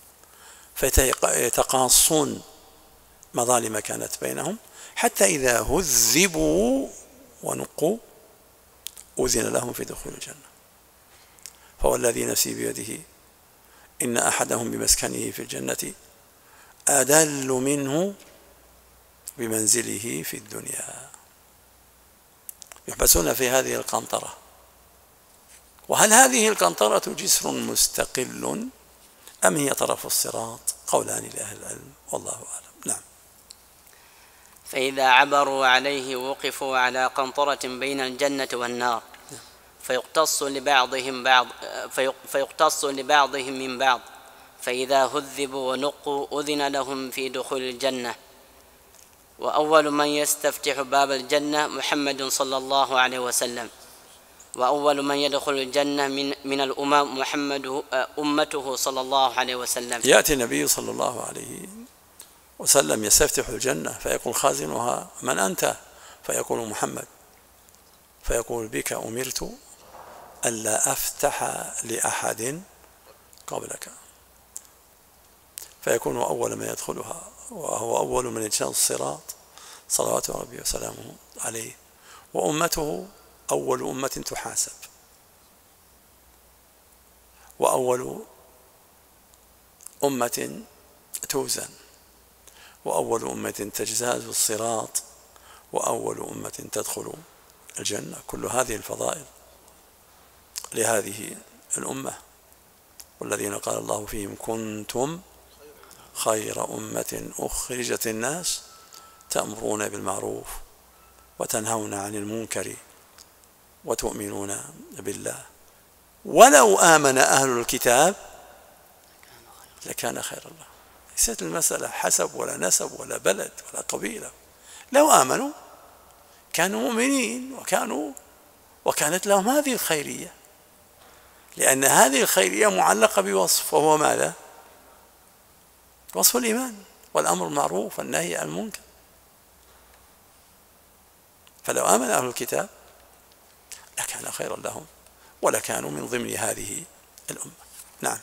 فيتقاصون مظالم كانت بينهم، حتى إذا هذبوا ونقوا أذن لهم في دخول الجنة. فوالذي نفسي بيده إن أحدهم بمسكنه في الجنة أدل منه بمنزله في الدنيا. يحبسون في هذه القنطرة. وهل هذه القنطرة جسر مستقل أم هي طرف الصراط؟ قولان لأهل العلم والله أعلم. نعم. فإذا عبروا عليه وقفوا على قنطرة بين الجنة والنار، فيقتص لبعضهم بعض فيقتص لبعضهم من بعض، فإذا هذبوا ونقوا أذن لهم في دخول الجنة. وأول من يستفتح باب الجنة محمد صلى الله عليه وسلم، وأول من يدخل الجنة من من الأمم محمد أمته صلى الله عليه وسلم. يأتي النبي صلى الله عليه وسلم يستفتح الجنة فيقول خازنها من أنت؟ فيقول محمد، فيقول بك أمرت ألا أفتح لأحد قبلك، فيكون أول من يدخلها، وهو أول من يجتاز الصراط صلوات ربي وسلامه عليه، وأمته أول أمة تحاسب، وأول أمة توزن، وأول أمة تجتاز الصراط، وأول أمة تدخل الجنة. كل هذه الفضائل لهذه الأمة، والذين قال الله فيهم كنتم خير أمة أخرجت الناس تأمرون بالمعروف وتنهون عن المنكر وتؤمنون بالله ولو آمن أهل الكتاب لكان خير الله. ليست المسألة حسب ولا نسب ولا بلد ولا قبيلة، لو آمنوا كانوا مؤمنين وكانوا وكانت لهم هذه الخيرية. لأن هذه الخيرية معلقة بوصف، وهو ماذا؟ وصف الإيمان والأمر بالمعروف والنهي عن المنكر. فلو آمن أهل الكتاب لكان خيرا لهم ولكانوا من ضمن هذه الأمة. نعم.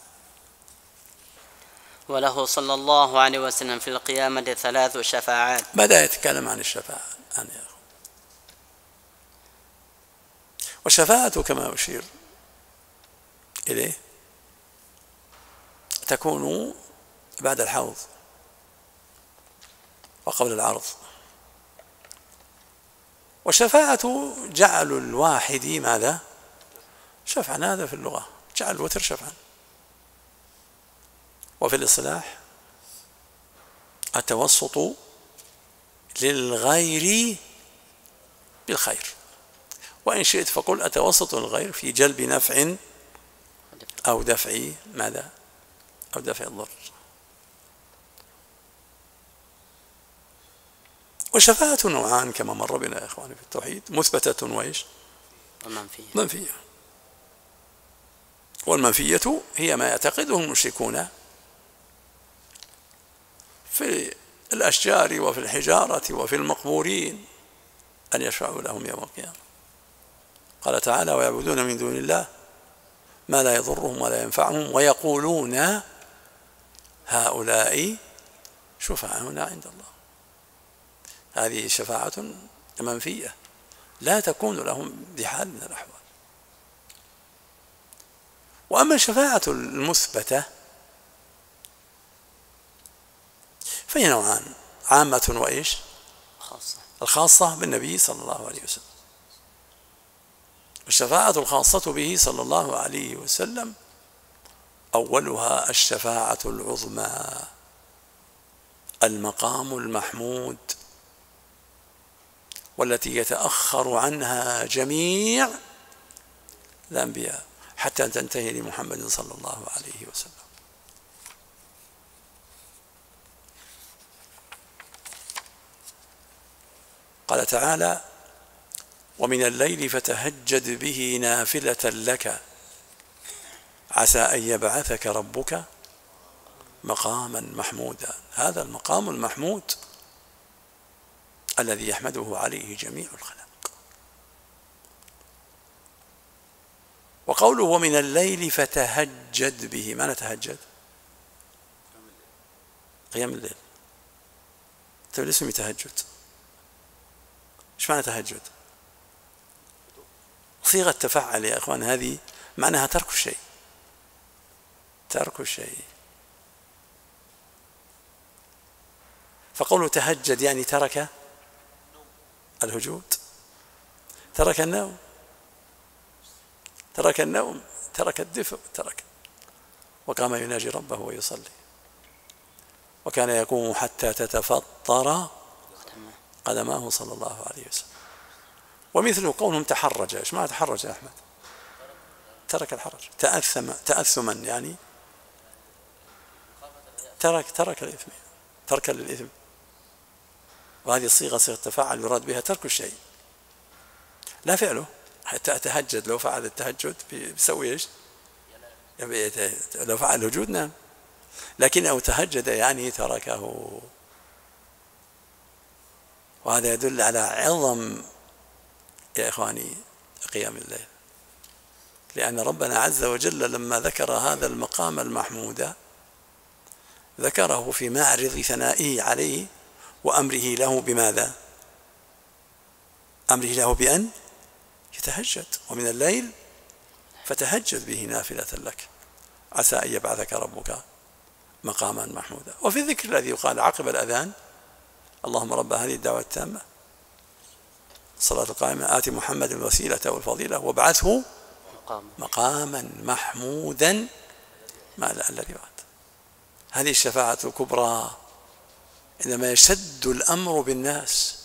وله صلى الله عليه وسلم في القيامة ثلاث شفاعات. بدأ يتكلم عن الشفاعة الآن يا أخو. والشفاعة كما أشير إليه تكون بعد الحوض وقبل العرض. والشفاعة جعل الواحد ماذا؟ شفعا، هذا في اللغة جعل الوتر شفعا. وفي الإصلاح التوسط للغير بالخير، وإن شئت فقل التوسط للغير في جلب نفع أو دفع ماذا؟ أو دفع الضر. والشفاعة نوعان كما مر بنا يا إخواني في التوحيد، مثبتة وإيش؟ ومنفية. منفية. والمنفية هي ما يعتقده المشركون في الأشجار وفي الحجارة وفي المقبورين أن يشفعوا لهم يوم القيامة. قال تعالى: ويعبدون من دون الله ما لا يضرهم ولا ينفعهم ويقولون هؤلاء شفعاؤنا عند الله. هذه شفاعة منفية لا تكون لهم بحال من الأحوال. وأما الشفاعة المثبتة فهي نوعان: عامة وإيش؟ خاصة. الخاصة بالنبي صلى الله عليه وسلم. والشفاعة الخاصة به صلى الله عليه وسلم أولها الشفاعة العظمى، المقام المحمود، والتي يتأخر عنها جميع الأنبياء حتى تنتهي لمحمد صلى الله عليه وسلم. قال تعالى: ومن الليل فتهجد به نافلة لك عسى أن يبعثك ربك مقاما محمودا. هذا المقام المحمود الذي يحمده عليه جميع الخلق. وقوله ومن الليل فتهجد به، ما نتهجد؟ قيام الليل. طيب الاسم تهجد، ايش معنى تهجد؟ صيغة تفعل يا اخوان، هذه معناها ترك الشيء، ترك الشيء. فقوله تهجد يعني ترك الهجود، ترك النوم، ترك النوم، ترك الدفء، ترك وقام يناجي ربه ويصلي، وكان يقوم حتى تتفطر قدماه صلى الله عليه وسلم. ومثله قولهم تحرج، ايش معنى تحرج يا احمد؟ ترك الحرج، تأثم تأثما يعني ترك ترك الإثم، ترك للإثم. وهذه الصيغة صيغة تفاعل يراد بها ترك الشيء لا فعله. حتى أتهجد، لو فعل التهجد بيسوي ايش؟ لو فعل الهجود نعم، لكنه تهجد يعني تركه. وهذا يدل على عظم يا إخواني قيام الليل، لأن ربنا عز وجل لما ذكر هذا المقام المحمود ذكره في معرض ثنائه عليه وأمره له بماذا؟ أمره له بأن يتهجد، ومن الليل فتهجد به نافلة لك عسى أن يبعثك ربك مقاما محمودا. وفي الذكر الذي يقال عقب الأذان: اللهم رب هذه الدعوة التامة الصلاة القائمة آت محمد الوسيلة والفضيلة وابعثه مقاما محمودا ما الذي بعد. هذه الشفاعة الكبرى عندما يشد الأمر بالناس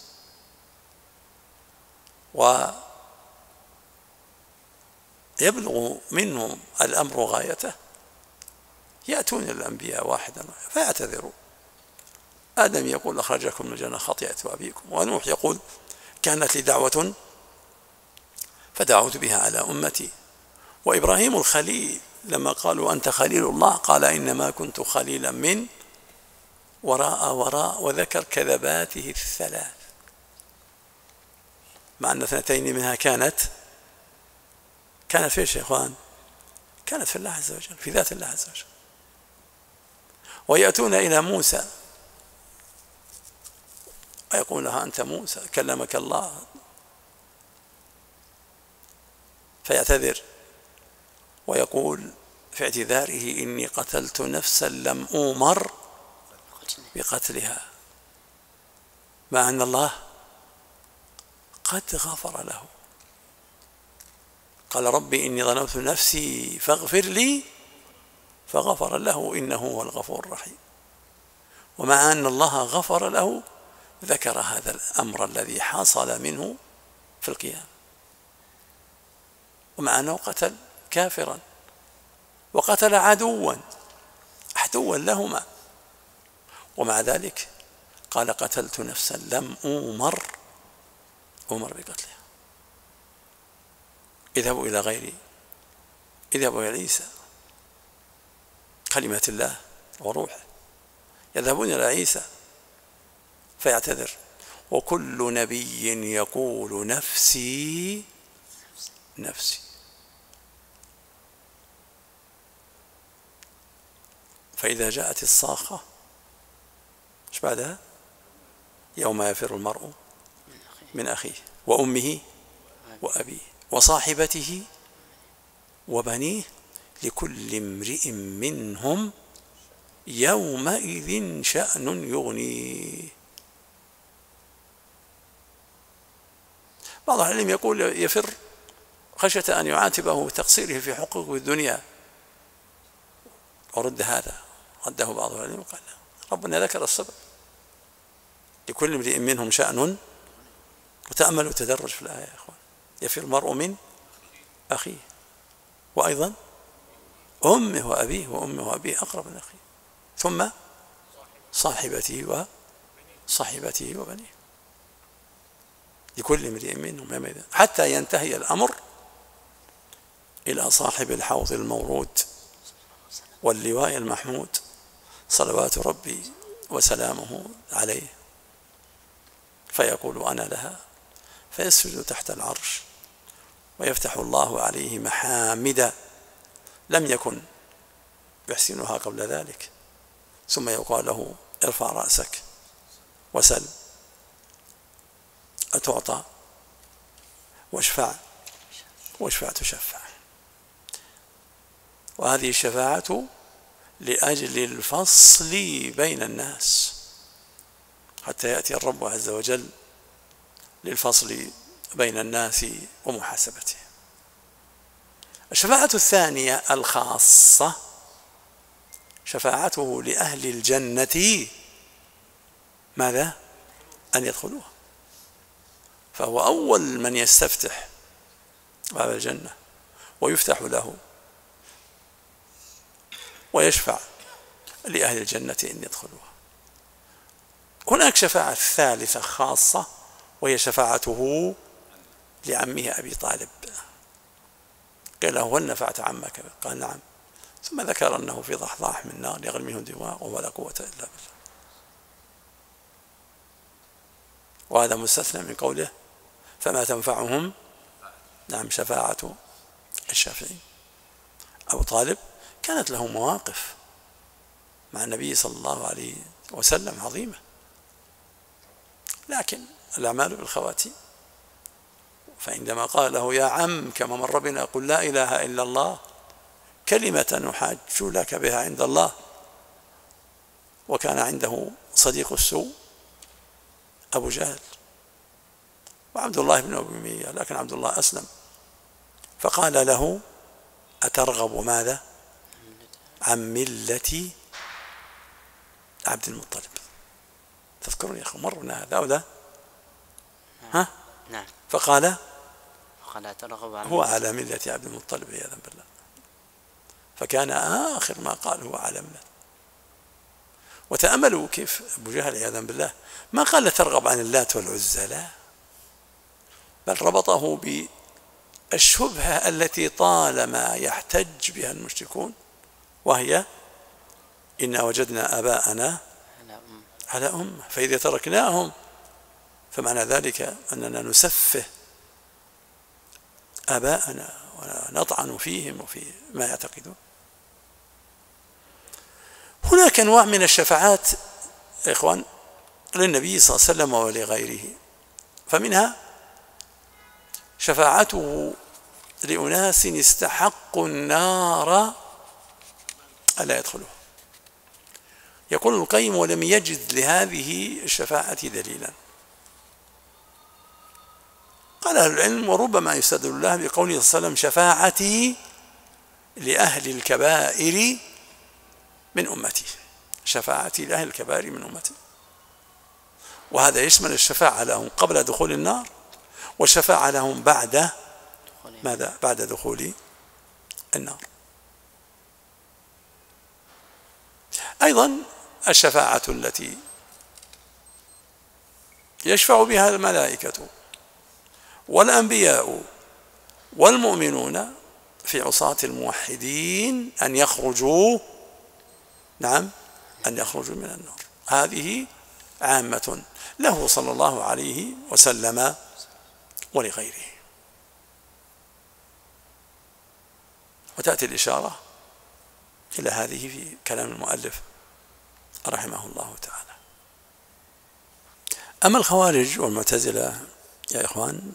ويبلغ منهم الأمر غايته يأتون الأنبياء واحدا فيعتذروا. آدم يقول أخرجكم من الجنة خطيئة أبيكم، ونوح يقول كانت لي دعوة فدعوت بها على أمتي، وإبراهيم الخليل لما قالوا أنت خليل الله قال إنما كنت خليلا من وراء وراء، وذكر كذباته الثلاث، مع أن اثنتين منها كانت كانت في يا إخوان؟ كانت في الله عز وجل، في ذات الله عز وجل. ويأتون إلى موسى ويقول لها أنت موسى كلمك الله، فيعتذر ويقول في اعتذاره إني قتلت نفسا لم أؤمر بقتلها، مع أن الله قد غفر له. قال ربي إني ظلمت نفسي فاغفر لي فغفر له إنه هو الغفور الرحيم. ومع أن الله غفر له ذكر هذا الأمر الذي حصل منه في القيامة، ومع أنه قتل كافرا وقتل عدوا عدوا لهما، ومع ذلك قال قتلت نفسا لم أؤمر أؤمر بقتلها. اذهبوا إلى غيري، اذهبوا إلى عيسى كلمة الله وروحه، يذهبون إلى عيسى فيعتذر وكل نبي يقول نفسي نفسي. فإذا جاءت الصاخة ايش بعدها؟ يوم يفر المرء من أخيه وأمه وأبيه وصاحبته وبنيه لكل امرئ منهم يومئذ شأن يغنيه. بعض أهل العلم يقول يفر خشية أن يعاتبه تقصيره في حقوقه الدنيا، ورد هذا رده بعض أهل العلم وقال ربنا ذكر السبب لكل امرئ منهم شأن. وتأملوا تدرج في الآية يا إخوان، يفر المرء من أخيه وأيضا أمه وأبيه، وأمه وأبيه أقرب من أخيه، ثم صاحبته وصاحبته وبنيه، لكل امرئ منهم يومئذ، حتى ينتهي الأمر إلى صاحب الحوض المورود واللواء المحمود صلوات ربي وسلامه عليه، فيقول أنا لها، فيسجد تحت العرش ويفتح الله عليه محامد لم يكن يحسنها قبل ذلك، ثم يقال له ارفع رأسك وسل أتعطى واشفع واشفع تشفع. وهذه الشفاعة لأجل الفصل بين الناس، حتى يأتي الرب عز وجل للفصل بين الناس ومحاسبته. الشفاعة الثانية الخاصة شفاعته لأهل الجنة، ماذا؟ أن يدخلوها، فهو أول من يستفتح باب الجنة ويفتح له ويشفع لأهل الجنة أن يدخلوها. هناك شفاعة ثالثة خاصة وهي شفاعته لعمه أبي طالب، قال له هل نفعت عمك؟ قال نعم، ثم ذكر أنه في ضحضاح من نار يغلي منه دماغه ولا قوة إلا بالله. وهذا مستثنى من قوله فما تنفعهم نعم شفاعة الشافعين. أبو طالب كانت له مواقف مع النبي صلى الله عليه وسلم عظيمة، لكن الأعمال بالخواتيم. فعندما قال له يا عم كما مر بنا قل لا إله إلا الله كلمة نحاج لك بها عند الله، وكان عنده صديق السوء أبو جهل وعبد الله بن أبي أمية، لكن عبد الله أسلم، فقال له أترغب ماذا؟ عن ملة عبد المطلب. تذكرون يا أخي مرنا هذا ولا؟ ها؟ نعم. فقال فقال ترغب عن هو على ملة عبد المطلب عياذا بالله، فكان آخر ما قال هو على ملة. وتأملوا كيف أبو جهل عياذا بالله ما قال ترغب عن اللات والعزى، لا، بل ربطه الشبهة التي طالما يحتج بها المشركون، وهي إنا وجدنا آباءنا على أمة فإذا تركناهم، فمعنى ذلك أننا نسفه آباءنا ونطعن فيهم وفي ما يعتقدون. هناك أنواع من الشفاعات يا إخوان للنبي صلى الله عليه وسلم ولغيره، فمنها شفاعته لأناس استحقوا النار ألا يدخلوها. يقول ابن القيم: ولم يجد لهذه الشفاعة دليلا. قال أهل العلم: وربما يستدل له بقوله صلى الله عليه وسلم: شفاعتي لأهل الكبائر من أمتي، شفاعتي لأهل الكبائر من أمتي. وهذا يشمل الشفاعة لهم قبل دخول النار، والشفاعة لهم بعد ماذا؟ بعد دخول النار. أيضا الشفاعة التي يشفع بها الملائكة والأنبياء والمؤمنون في عصاة الموحدين أن يخرجوا نعم أن يخرجوا من النار، هذه عامة له صلى الله عليه وسلم ولغيره. وتأتي الإشارة إلى هذه في كلام المؤلف رحمه الله تعالى. أما الخوارج والمعتزلة يا إخوان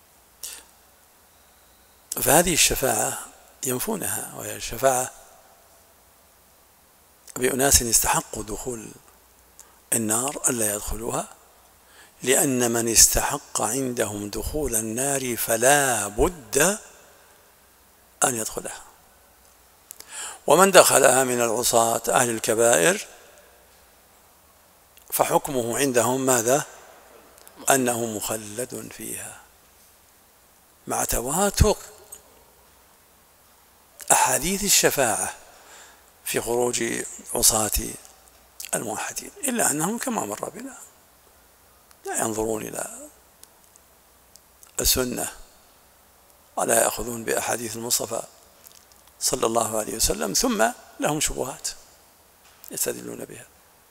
فهذه الشفاعة ينفونها، وهي الشفاعة بأناس استحقوا دخول النار ألا يدخلوها، لأن من استحق عندهم دخول النار فلا بد أن يدخلها، ومن دخلها من العصاة أهل الكبائر فحكمه عندهم ماذا؟ أنه مخلد فيها، مع تواتر أحاديث الشفاعة في خروج عصاة الموحدين، إلا أنهم كما مر بنا لا ينظرون إلى السنة ولا يأخذون بأحاديث المصطفى صلى الله عليه وسلم، ثم لهم شبهات يستدلون بها،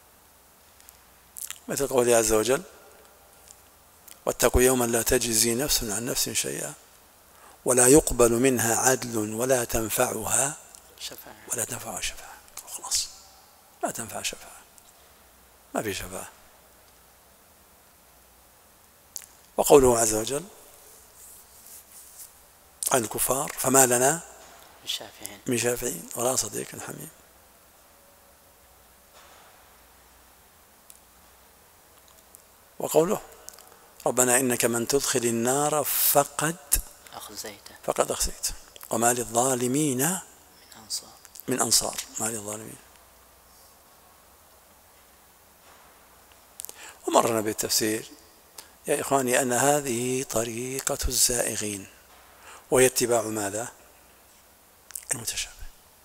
مثل قوله عز وجل: واتقوا يوما لا تجزي نفس عن نفس شيئا ولا يقبل منها عدل ولا تنفعها شفاعة ولا تنفعها شفاعة. خلاص لا تنفع شفاعة، ما في شفاعة. وقوله عز وجل عن الكفار: فما لنا من شافعين ولا صديق حميم. وقوله: ربنا إنك من تدخل النار فقد أخزيته فقد أخزيته وما للظالمين من أنصار من أنصار ما للظالمين. ومرنا بالتفسير يا إخواني أن هذه طريقة الزائغين، وهي اتباع ماذا؟ المتشابه.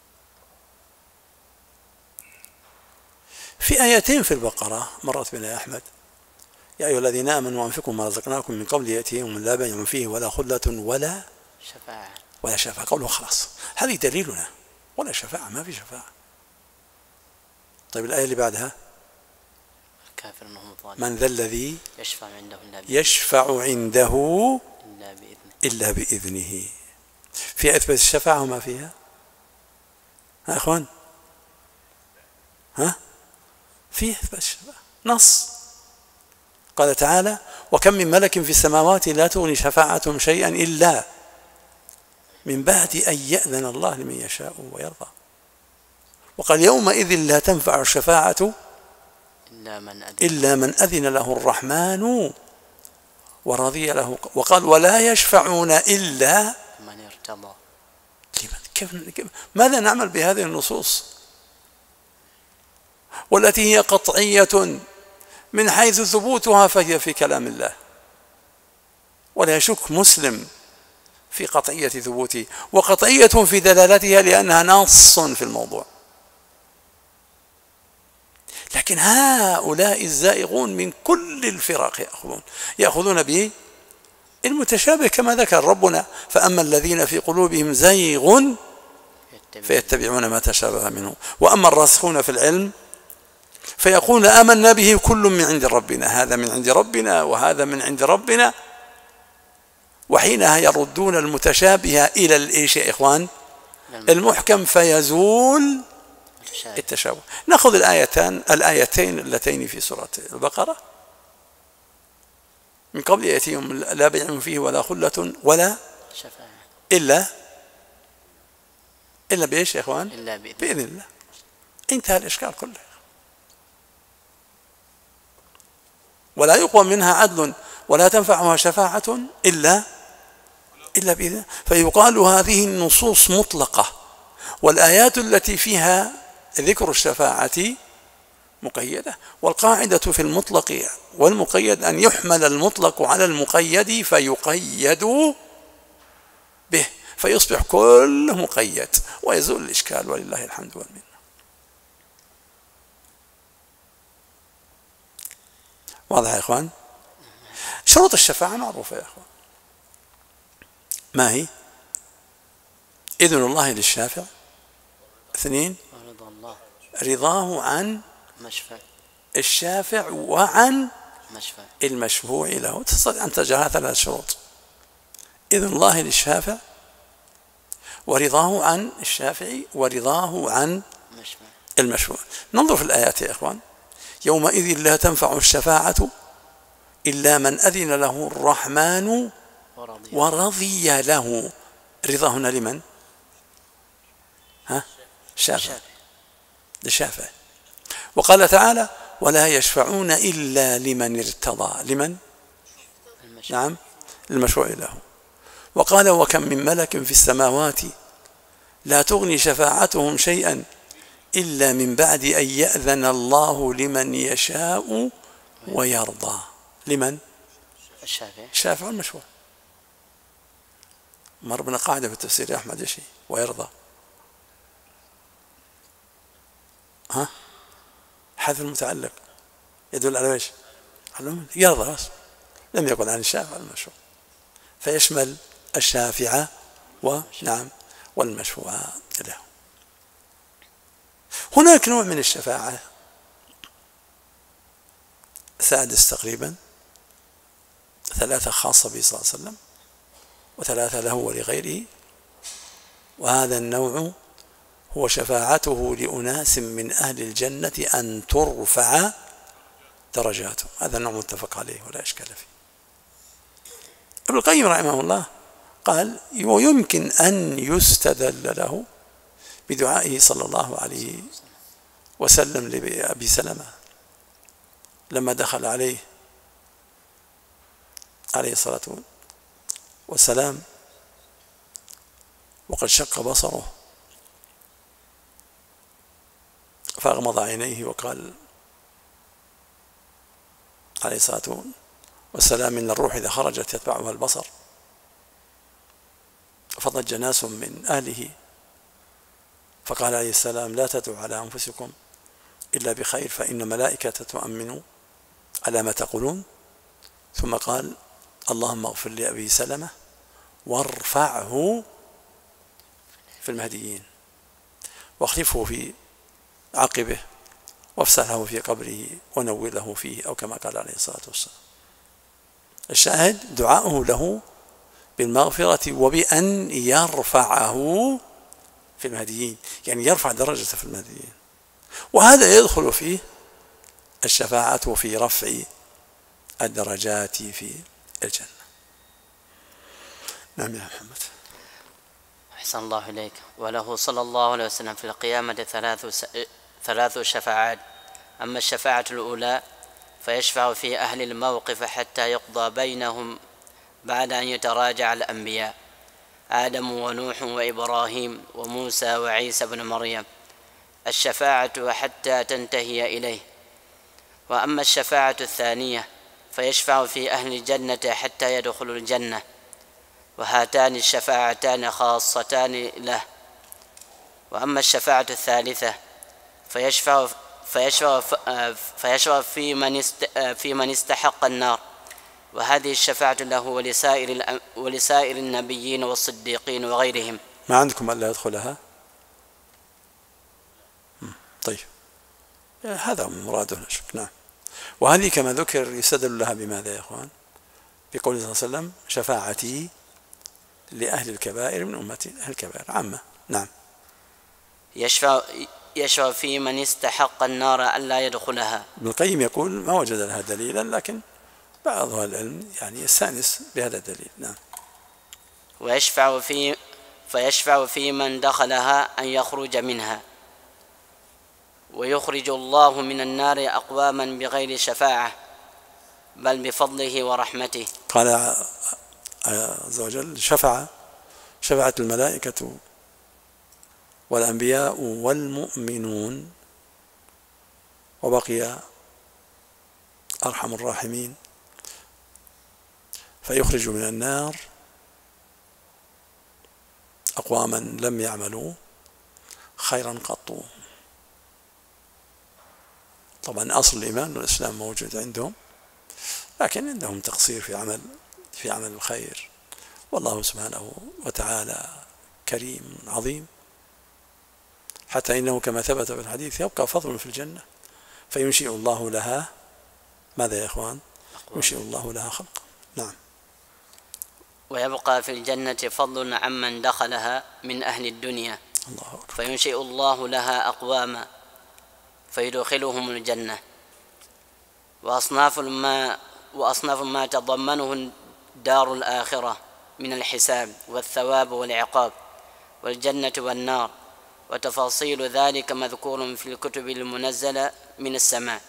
في آيتين في البقرة مرت بنا يا أحمد: يا أيها الذين آمنوا أنفقوا ما رزقناكم من قبل يأتي يوم لا بيع فيه ولا خلة ولا شفاعة ولا شفاعة. قوله خلاص هذه دليلنا، ولا شفاعة، ما في شفاعة. طيب الآية اللي بعدها: الكافر هم الظالمون من ذا الذي يشفع عنده إلا يشفع عنده إلا بإذنه إلا بإذنه. في إثبات الشفاعة وما فيها؟ ها أخوان؟ ها؟ في إثبات الشفاعة نص. قال تعالى: وكم من ملك في السماوات لا تغني شفاعتهم شيئا إلا من بعد أن يأذن الله لمن يشاء ويرضى. وقال: يومئذ لا تنفع الشفاعة إلا من أذن, إلا من أذن له الرحمن ورضي له. وقال: ولا يشفعون إلا من ارتضى. كيف كيف ماذا نعمل بهذه النصوص والتي هي قطعية من حيث ثبوتها، فهي في كلام الله، ولا يشك مسلم في قطعية ثبوته وقطعية في دلالتها لأنها نص في الموضوع. لكن هؤلاء الزائغون من كل الفرق يأخذون يأخذون المتشابه كما ذكر ربنا: فأما الذين في قلوبهم زيغ فيتبعون ما تشابه منه، وأما الراسخون في العلم فيقولون آمنا به كل من عند ربنا، هذا من عند ربنا وهذا من عند ربنا. وحينها يردون المتشابه إلى الإيش يا إخوان؟ المحكم، فيزول التشابه. نأخذ الآيتان الآيتين اللتين في سورة البقرة: من قبل يأتيهم لا بيع فيه ولا خلة ولا شفاعة إلا إلا بإيش يا إخوان؟ إلا بإذن, بإذن الله. انتهى الإشكال كله. ولا يقوى منها عدل ولا تنفعها شفاعة إلا إلا بإذن. فيقال هذه النصوص مطلقة، والآيات التي فيها ذكر الشفاعة مقيدة. والقاعدة في المطلق والمقيد أن يحمل المطلق على المقيد فيقيد به، فيصبح كله مقيد ويزول الإشكال، ولله الحمد والمنة. واضح يا إخوان؟ شروط الشفاعة معروفة يا إخوان. ما هي؟ إذن الله للشافع. اثنين، رضاه عن الشافع وعن المشفوع له. تستطيع أن تجعلها ثلاث شروط: إذن الله للشافع، ورضاه عن الشافعي، ورضاه عن المشفوع. ننظر في الآيات يا إخوان: يومئذ لا تنفع الشفاعة إلا من أذن له الرحمن ورضي له. رضا هنا لمن؟ ها؟ الشافع، للشافع. وقال تعالى: ولا يشفعون إلا لمن ارتضى. لمن؟ نعم، المشروع له. وقال: وكم من ملك في السماوات لا تغني شفاعتهم شيئا إلا من بعد أن يأذن الله لمن يشاء ويرضى. لمن؟ الشافع. الشافع والمشروع. مر بنا قاعدة في التفسير يا أحمد: إيش ويرضى؟ ها؟ حذف المتعلق يدل على ايش؟ على يرضى بس، لم يقل عن الشافع والمشفوع، فيشمل الشافع ونعم والمشفوع له. هناك نوع من الشفاعة سادس تقريبا، ثلاثة خاصة به صلى الله عليه وسلم وثلاثة له ولغيره. وهذا النوع هو شفاعته لأناس من أهل الجنة أن ترفع درجاتهم. هذا النوع متفق عليه ولا إشكال فيه. ابن القيم رحمه الله قال: ويمكن أن يستدل له بدعائه صلى الله عليه وسلم لأبي سلمة لما دخل عليه عليه الصلاة والسلام وقد شق بصره، فأغمض عينيه وقال عليه الصلاة والسلام: إن الروح إذا خرجت يتبعها البصر. فضج ناس من أهله فقال عليه السلام: لا تدعوا على أنفسكم إلا بخير فإن ملائكة تؤمنوا على ما تقولون. ثم قال: اللهم اغفر لأبي سلمة وارفعه في المهديين واخلفه في عقبه وافسح له في قبره ونور له فيه، أو كما قال عليه الصلاة والسلام. الشاهد دعاؤه له بالمغفرة وبأن يرفعه في المهديين، يعني يرفع درجته في المهديين. وهذا يدخل فيه الشفاعة في رفع الدرجات في الجنة. نعم يا محمد. أحسن الله إليك. وله صلى الله عليه وسلم في القيامة ثلاث س... ثلاث شفاعات. أما الشفاعة الأولى فيشفع في أهل الموقف حتى يقضى بينهم بعد أن يتراجع الأنبياء آدم ونوح وإبراهيم وموسى وعيسى بن مريم الشفاعة حتى تنتهي إليه. وأما الشفاعة الثانية فيشفع في أهل الجنة حتى يدخلوا الجنة، وهاتان الشفاعتان خاصتان له. وأما الشفاعة الثالثة فيشفع فيشفع فيشفع في من في من استحق النار وهذه الشفاعة له ولسائر, ولسائر النبيين والصديقين وغيرهم. ما عندكم ألا يدخلها؟ طيب هذا مراده لا شك. نعم. وهذه كما ذكر يستدل لها بماذا يا إخوان؟ بقوله صلى الله عليه وسلم شفاعتي لأهل الكبائر من أمتي، أهل الكبائر عامة. نعم. يشفع يشفع في من استحق النار ألا يدخلها. ابن القيم يقول ما وجد لها دليلا، لكن بعض أهل العلم يعني يستأنس بهذا الدليل. نعم. ويشفع في فيشفع في من دخلها أن يخرج منها، ويخرج الله من النار أقواما بغير شفاعة بل بفضله ورحمته. قال عز وجل شفع شفعت الملائكة والأنبياء والمؤمنون وبقي أرحم الراحمين فيخرج من النار أقواما لم يعملوا خيرا قط. طبعا أصل الإيمان والإسلام موجود عندهم، لكن عندهم تقصير في عمل في عمل الخير. والله سبحانه وتعالى كريم عظيم، حتى إنه كما ثبت في الحديث يبقى فضل في الجنة فينشئ الله لها ماذا يا إخوان؟ ينشئ الله لها خلق. نعم. ويبقى في الجنة فضل عمن دخلها من أهل الدنيا. الله أكبر. فينشئ الله لها أقواما فيدخلهم الجنة. وأصناف ما وأصناف ما تضمنه دار الآخرة من الحساب والثواب والعقاب والجنة والنار، وتفاصيل ذلك مذكور في الكتب المنزلة من السماء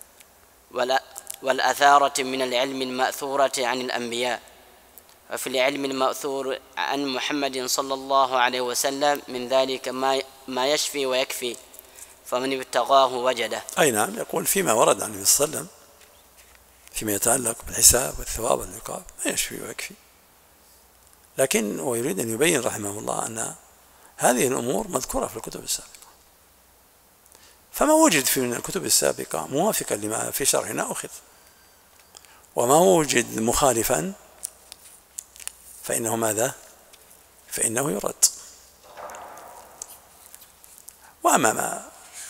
والأثارة من العلم المأثورة عن الأنبياء. وفي العلم المأثور عن محمد صلى الله عليه وسلم من ذلك ما يشفي ويكفي، فمن ابتغاه وجده. أي نعم. يقول فيما ورد عن النبي صلى الله عليه وسلم فيما يتعلق بالحساب والثواب والعقاب ما يشفي ويكفي، لكن هو يريد أن يبين رحمه الله أن هذه الأمور مذكورة في الكتب السابقة، فما وجد في من الكتب السابقة موافقا لما في شرعنا أخذ، وما وجد مخالفا فإنه ماذا؟ فإنه يرد. وأما ما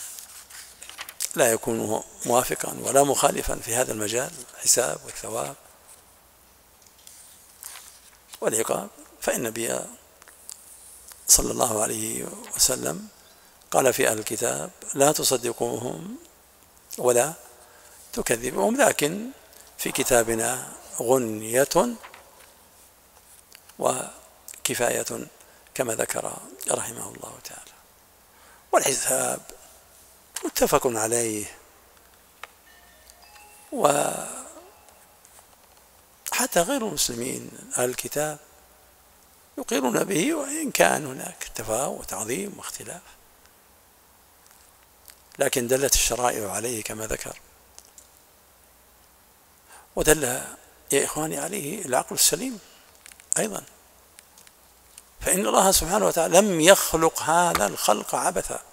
لا يكون موافقا ولا مخالفا في هذا المجال الحساب والثواب والعقاب فإن النبي صلى الله عليه وسلم قال في أهل الكتاب لا تصدقوهم ولا تكذبوهم، لكن في كتابنا غنية وكفاية كما ذكر رحمه الله تعالى. والحساب متفق عليه، وحتى غير المسلمين أهل الكتاب يقرون به، وإن كان هناك تفاوت وتعظيم واختلاف، لكن دلت الشرائع عليه كما ذكر، ودل يا إخواني عليه العقل السليم أيضا، فإن الله سبحانه وتعالى لم يخلق هذا الخلق عبثا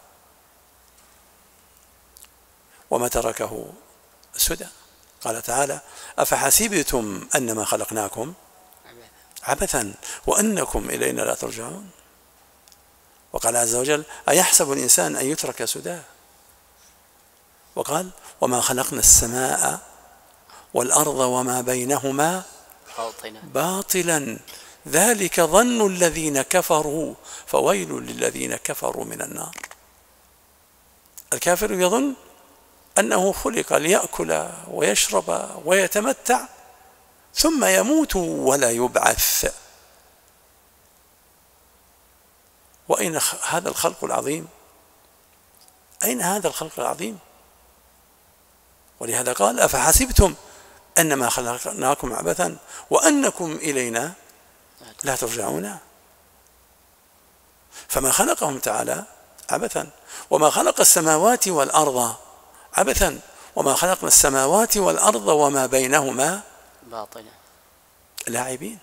وما تركه سدى. قال تعالى أفحسبتم أنما خلقناكم عبثا وأنكم إلينا لا ترجعون. وقال عز وجل أيحسب الإنسان أن يترك سدى. وقال وما خلقنا السماء والأرض وما بينهما باطلا ذلك ظن الذين كفروا فويل للذين كفروا من النار. الكافر يظن أنه خلق ليأكل ويشرب ويتمتع ثم يموت ولا يبعث. وأين هذا الخلق العظيم؟ أين هذا الخلق العظيم؟ ولهذا قال أفحسبتم أنما خلقناكم عبثا وأنكم إلينا لا ترجعون. فما خلقهم تعالى عبثا، وما خلق السماوات والأرض عبثا، وما خلقنا السماوات والأرض وما بينهما باطلا لاعبين.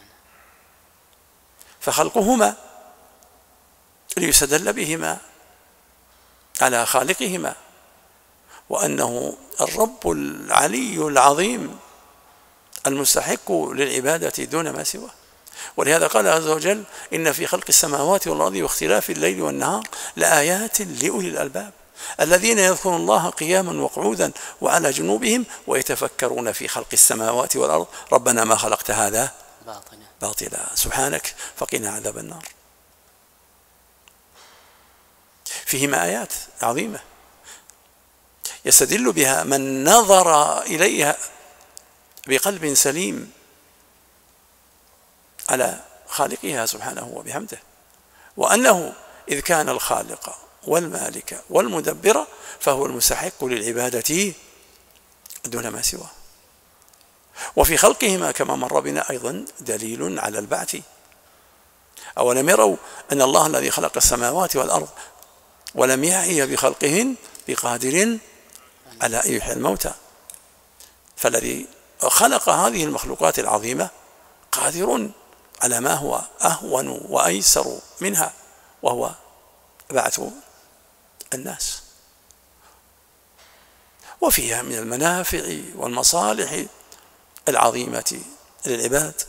فخلقهما ليستدل بهما على خالقهما، وأنه الرب العلي العظيم المستحق للعبادة دون ما سواه. ولهذا قال عز وجل: إن في خلق السماوات والأرض واختلاف الليل والنهار لآيات لأولي الألباب الذين يذكرون الله قياما وقعودا وعلى جنوبهم ويتفكرون في خلق السماوات والأرض ربنا ما خلقت هذا باطلا باطلا سبحانك فقنا عذاب النار. فيهما آيات عظيمة يستدل بها من نظر إليها بقلب سليم على خالقها سبحانه وبحمده، وأنه إذ كان الخالق والمالك والمدبر فهو المستحق للعبادة دون ما سواه. وفي خلقهما كما مر بنا أيضا دليل على البعث. أولم يروا أن الله الذي خلق السماوات والأرض ولم يعي بخلقهن بقادر على أن يحيي الموتى، فالذي خلق هذه المخلوقات العظيمة قادر على ما هو أهون وأيسر منها، وهو بعث الناس. وفيها من المنافع والمصالح العظيمة للعباد.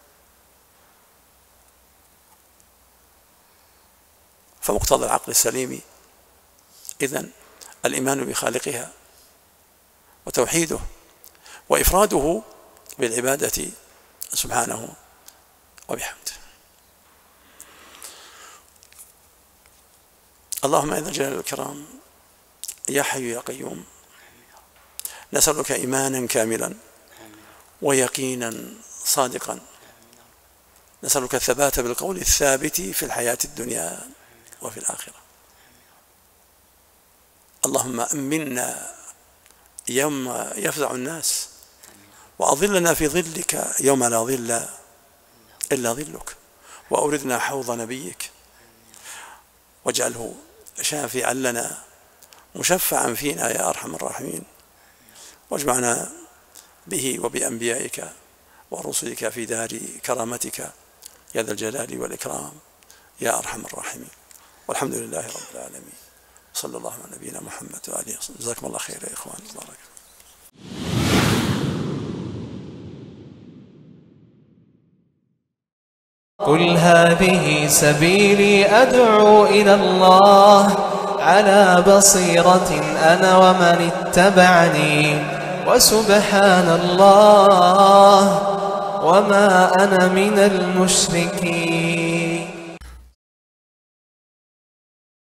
فمقتضى العقل السليم إذن الإيمان بخالقها وتوحيده وإفراده بالعبادة سبحانه وبحمده. اللهم يا ذا الجلال والإكرام يا حي يا قيوم نسألك إيمانا كاملا ويقينا صادقا، نسألك الثبات بالقول الثابت في الحياة الدنيا وفي الآخرة. اللهم أمنا يوم يفزع الناس، وأظلنا في ظلك يوم لا ظل إلا ظلك، وأوردنا حوض نبيك، واجعله شافعا لنا مشفعا فينا يا أرحم الراحمين، واجمعنا به وبأنبيائك ورسلك في دار كرامتك يا ذا الجلال والإكرام يا أرحم الراحمين. والحمد لله رب العالمين. صلى الله على نبينا محمد وآله وصحبه. جزاكم الله خير يا إخوان. بارك. قل هذه سبيلي أدعو إلى الله على بصيرة أنا ومن اتبعني وسبحان الله وما أنا من المشركين.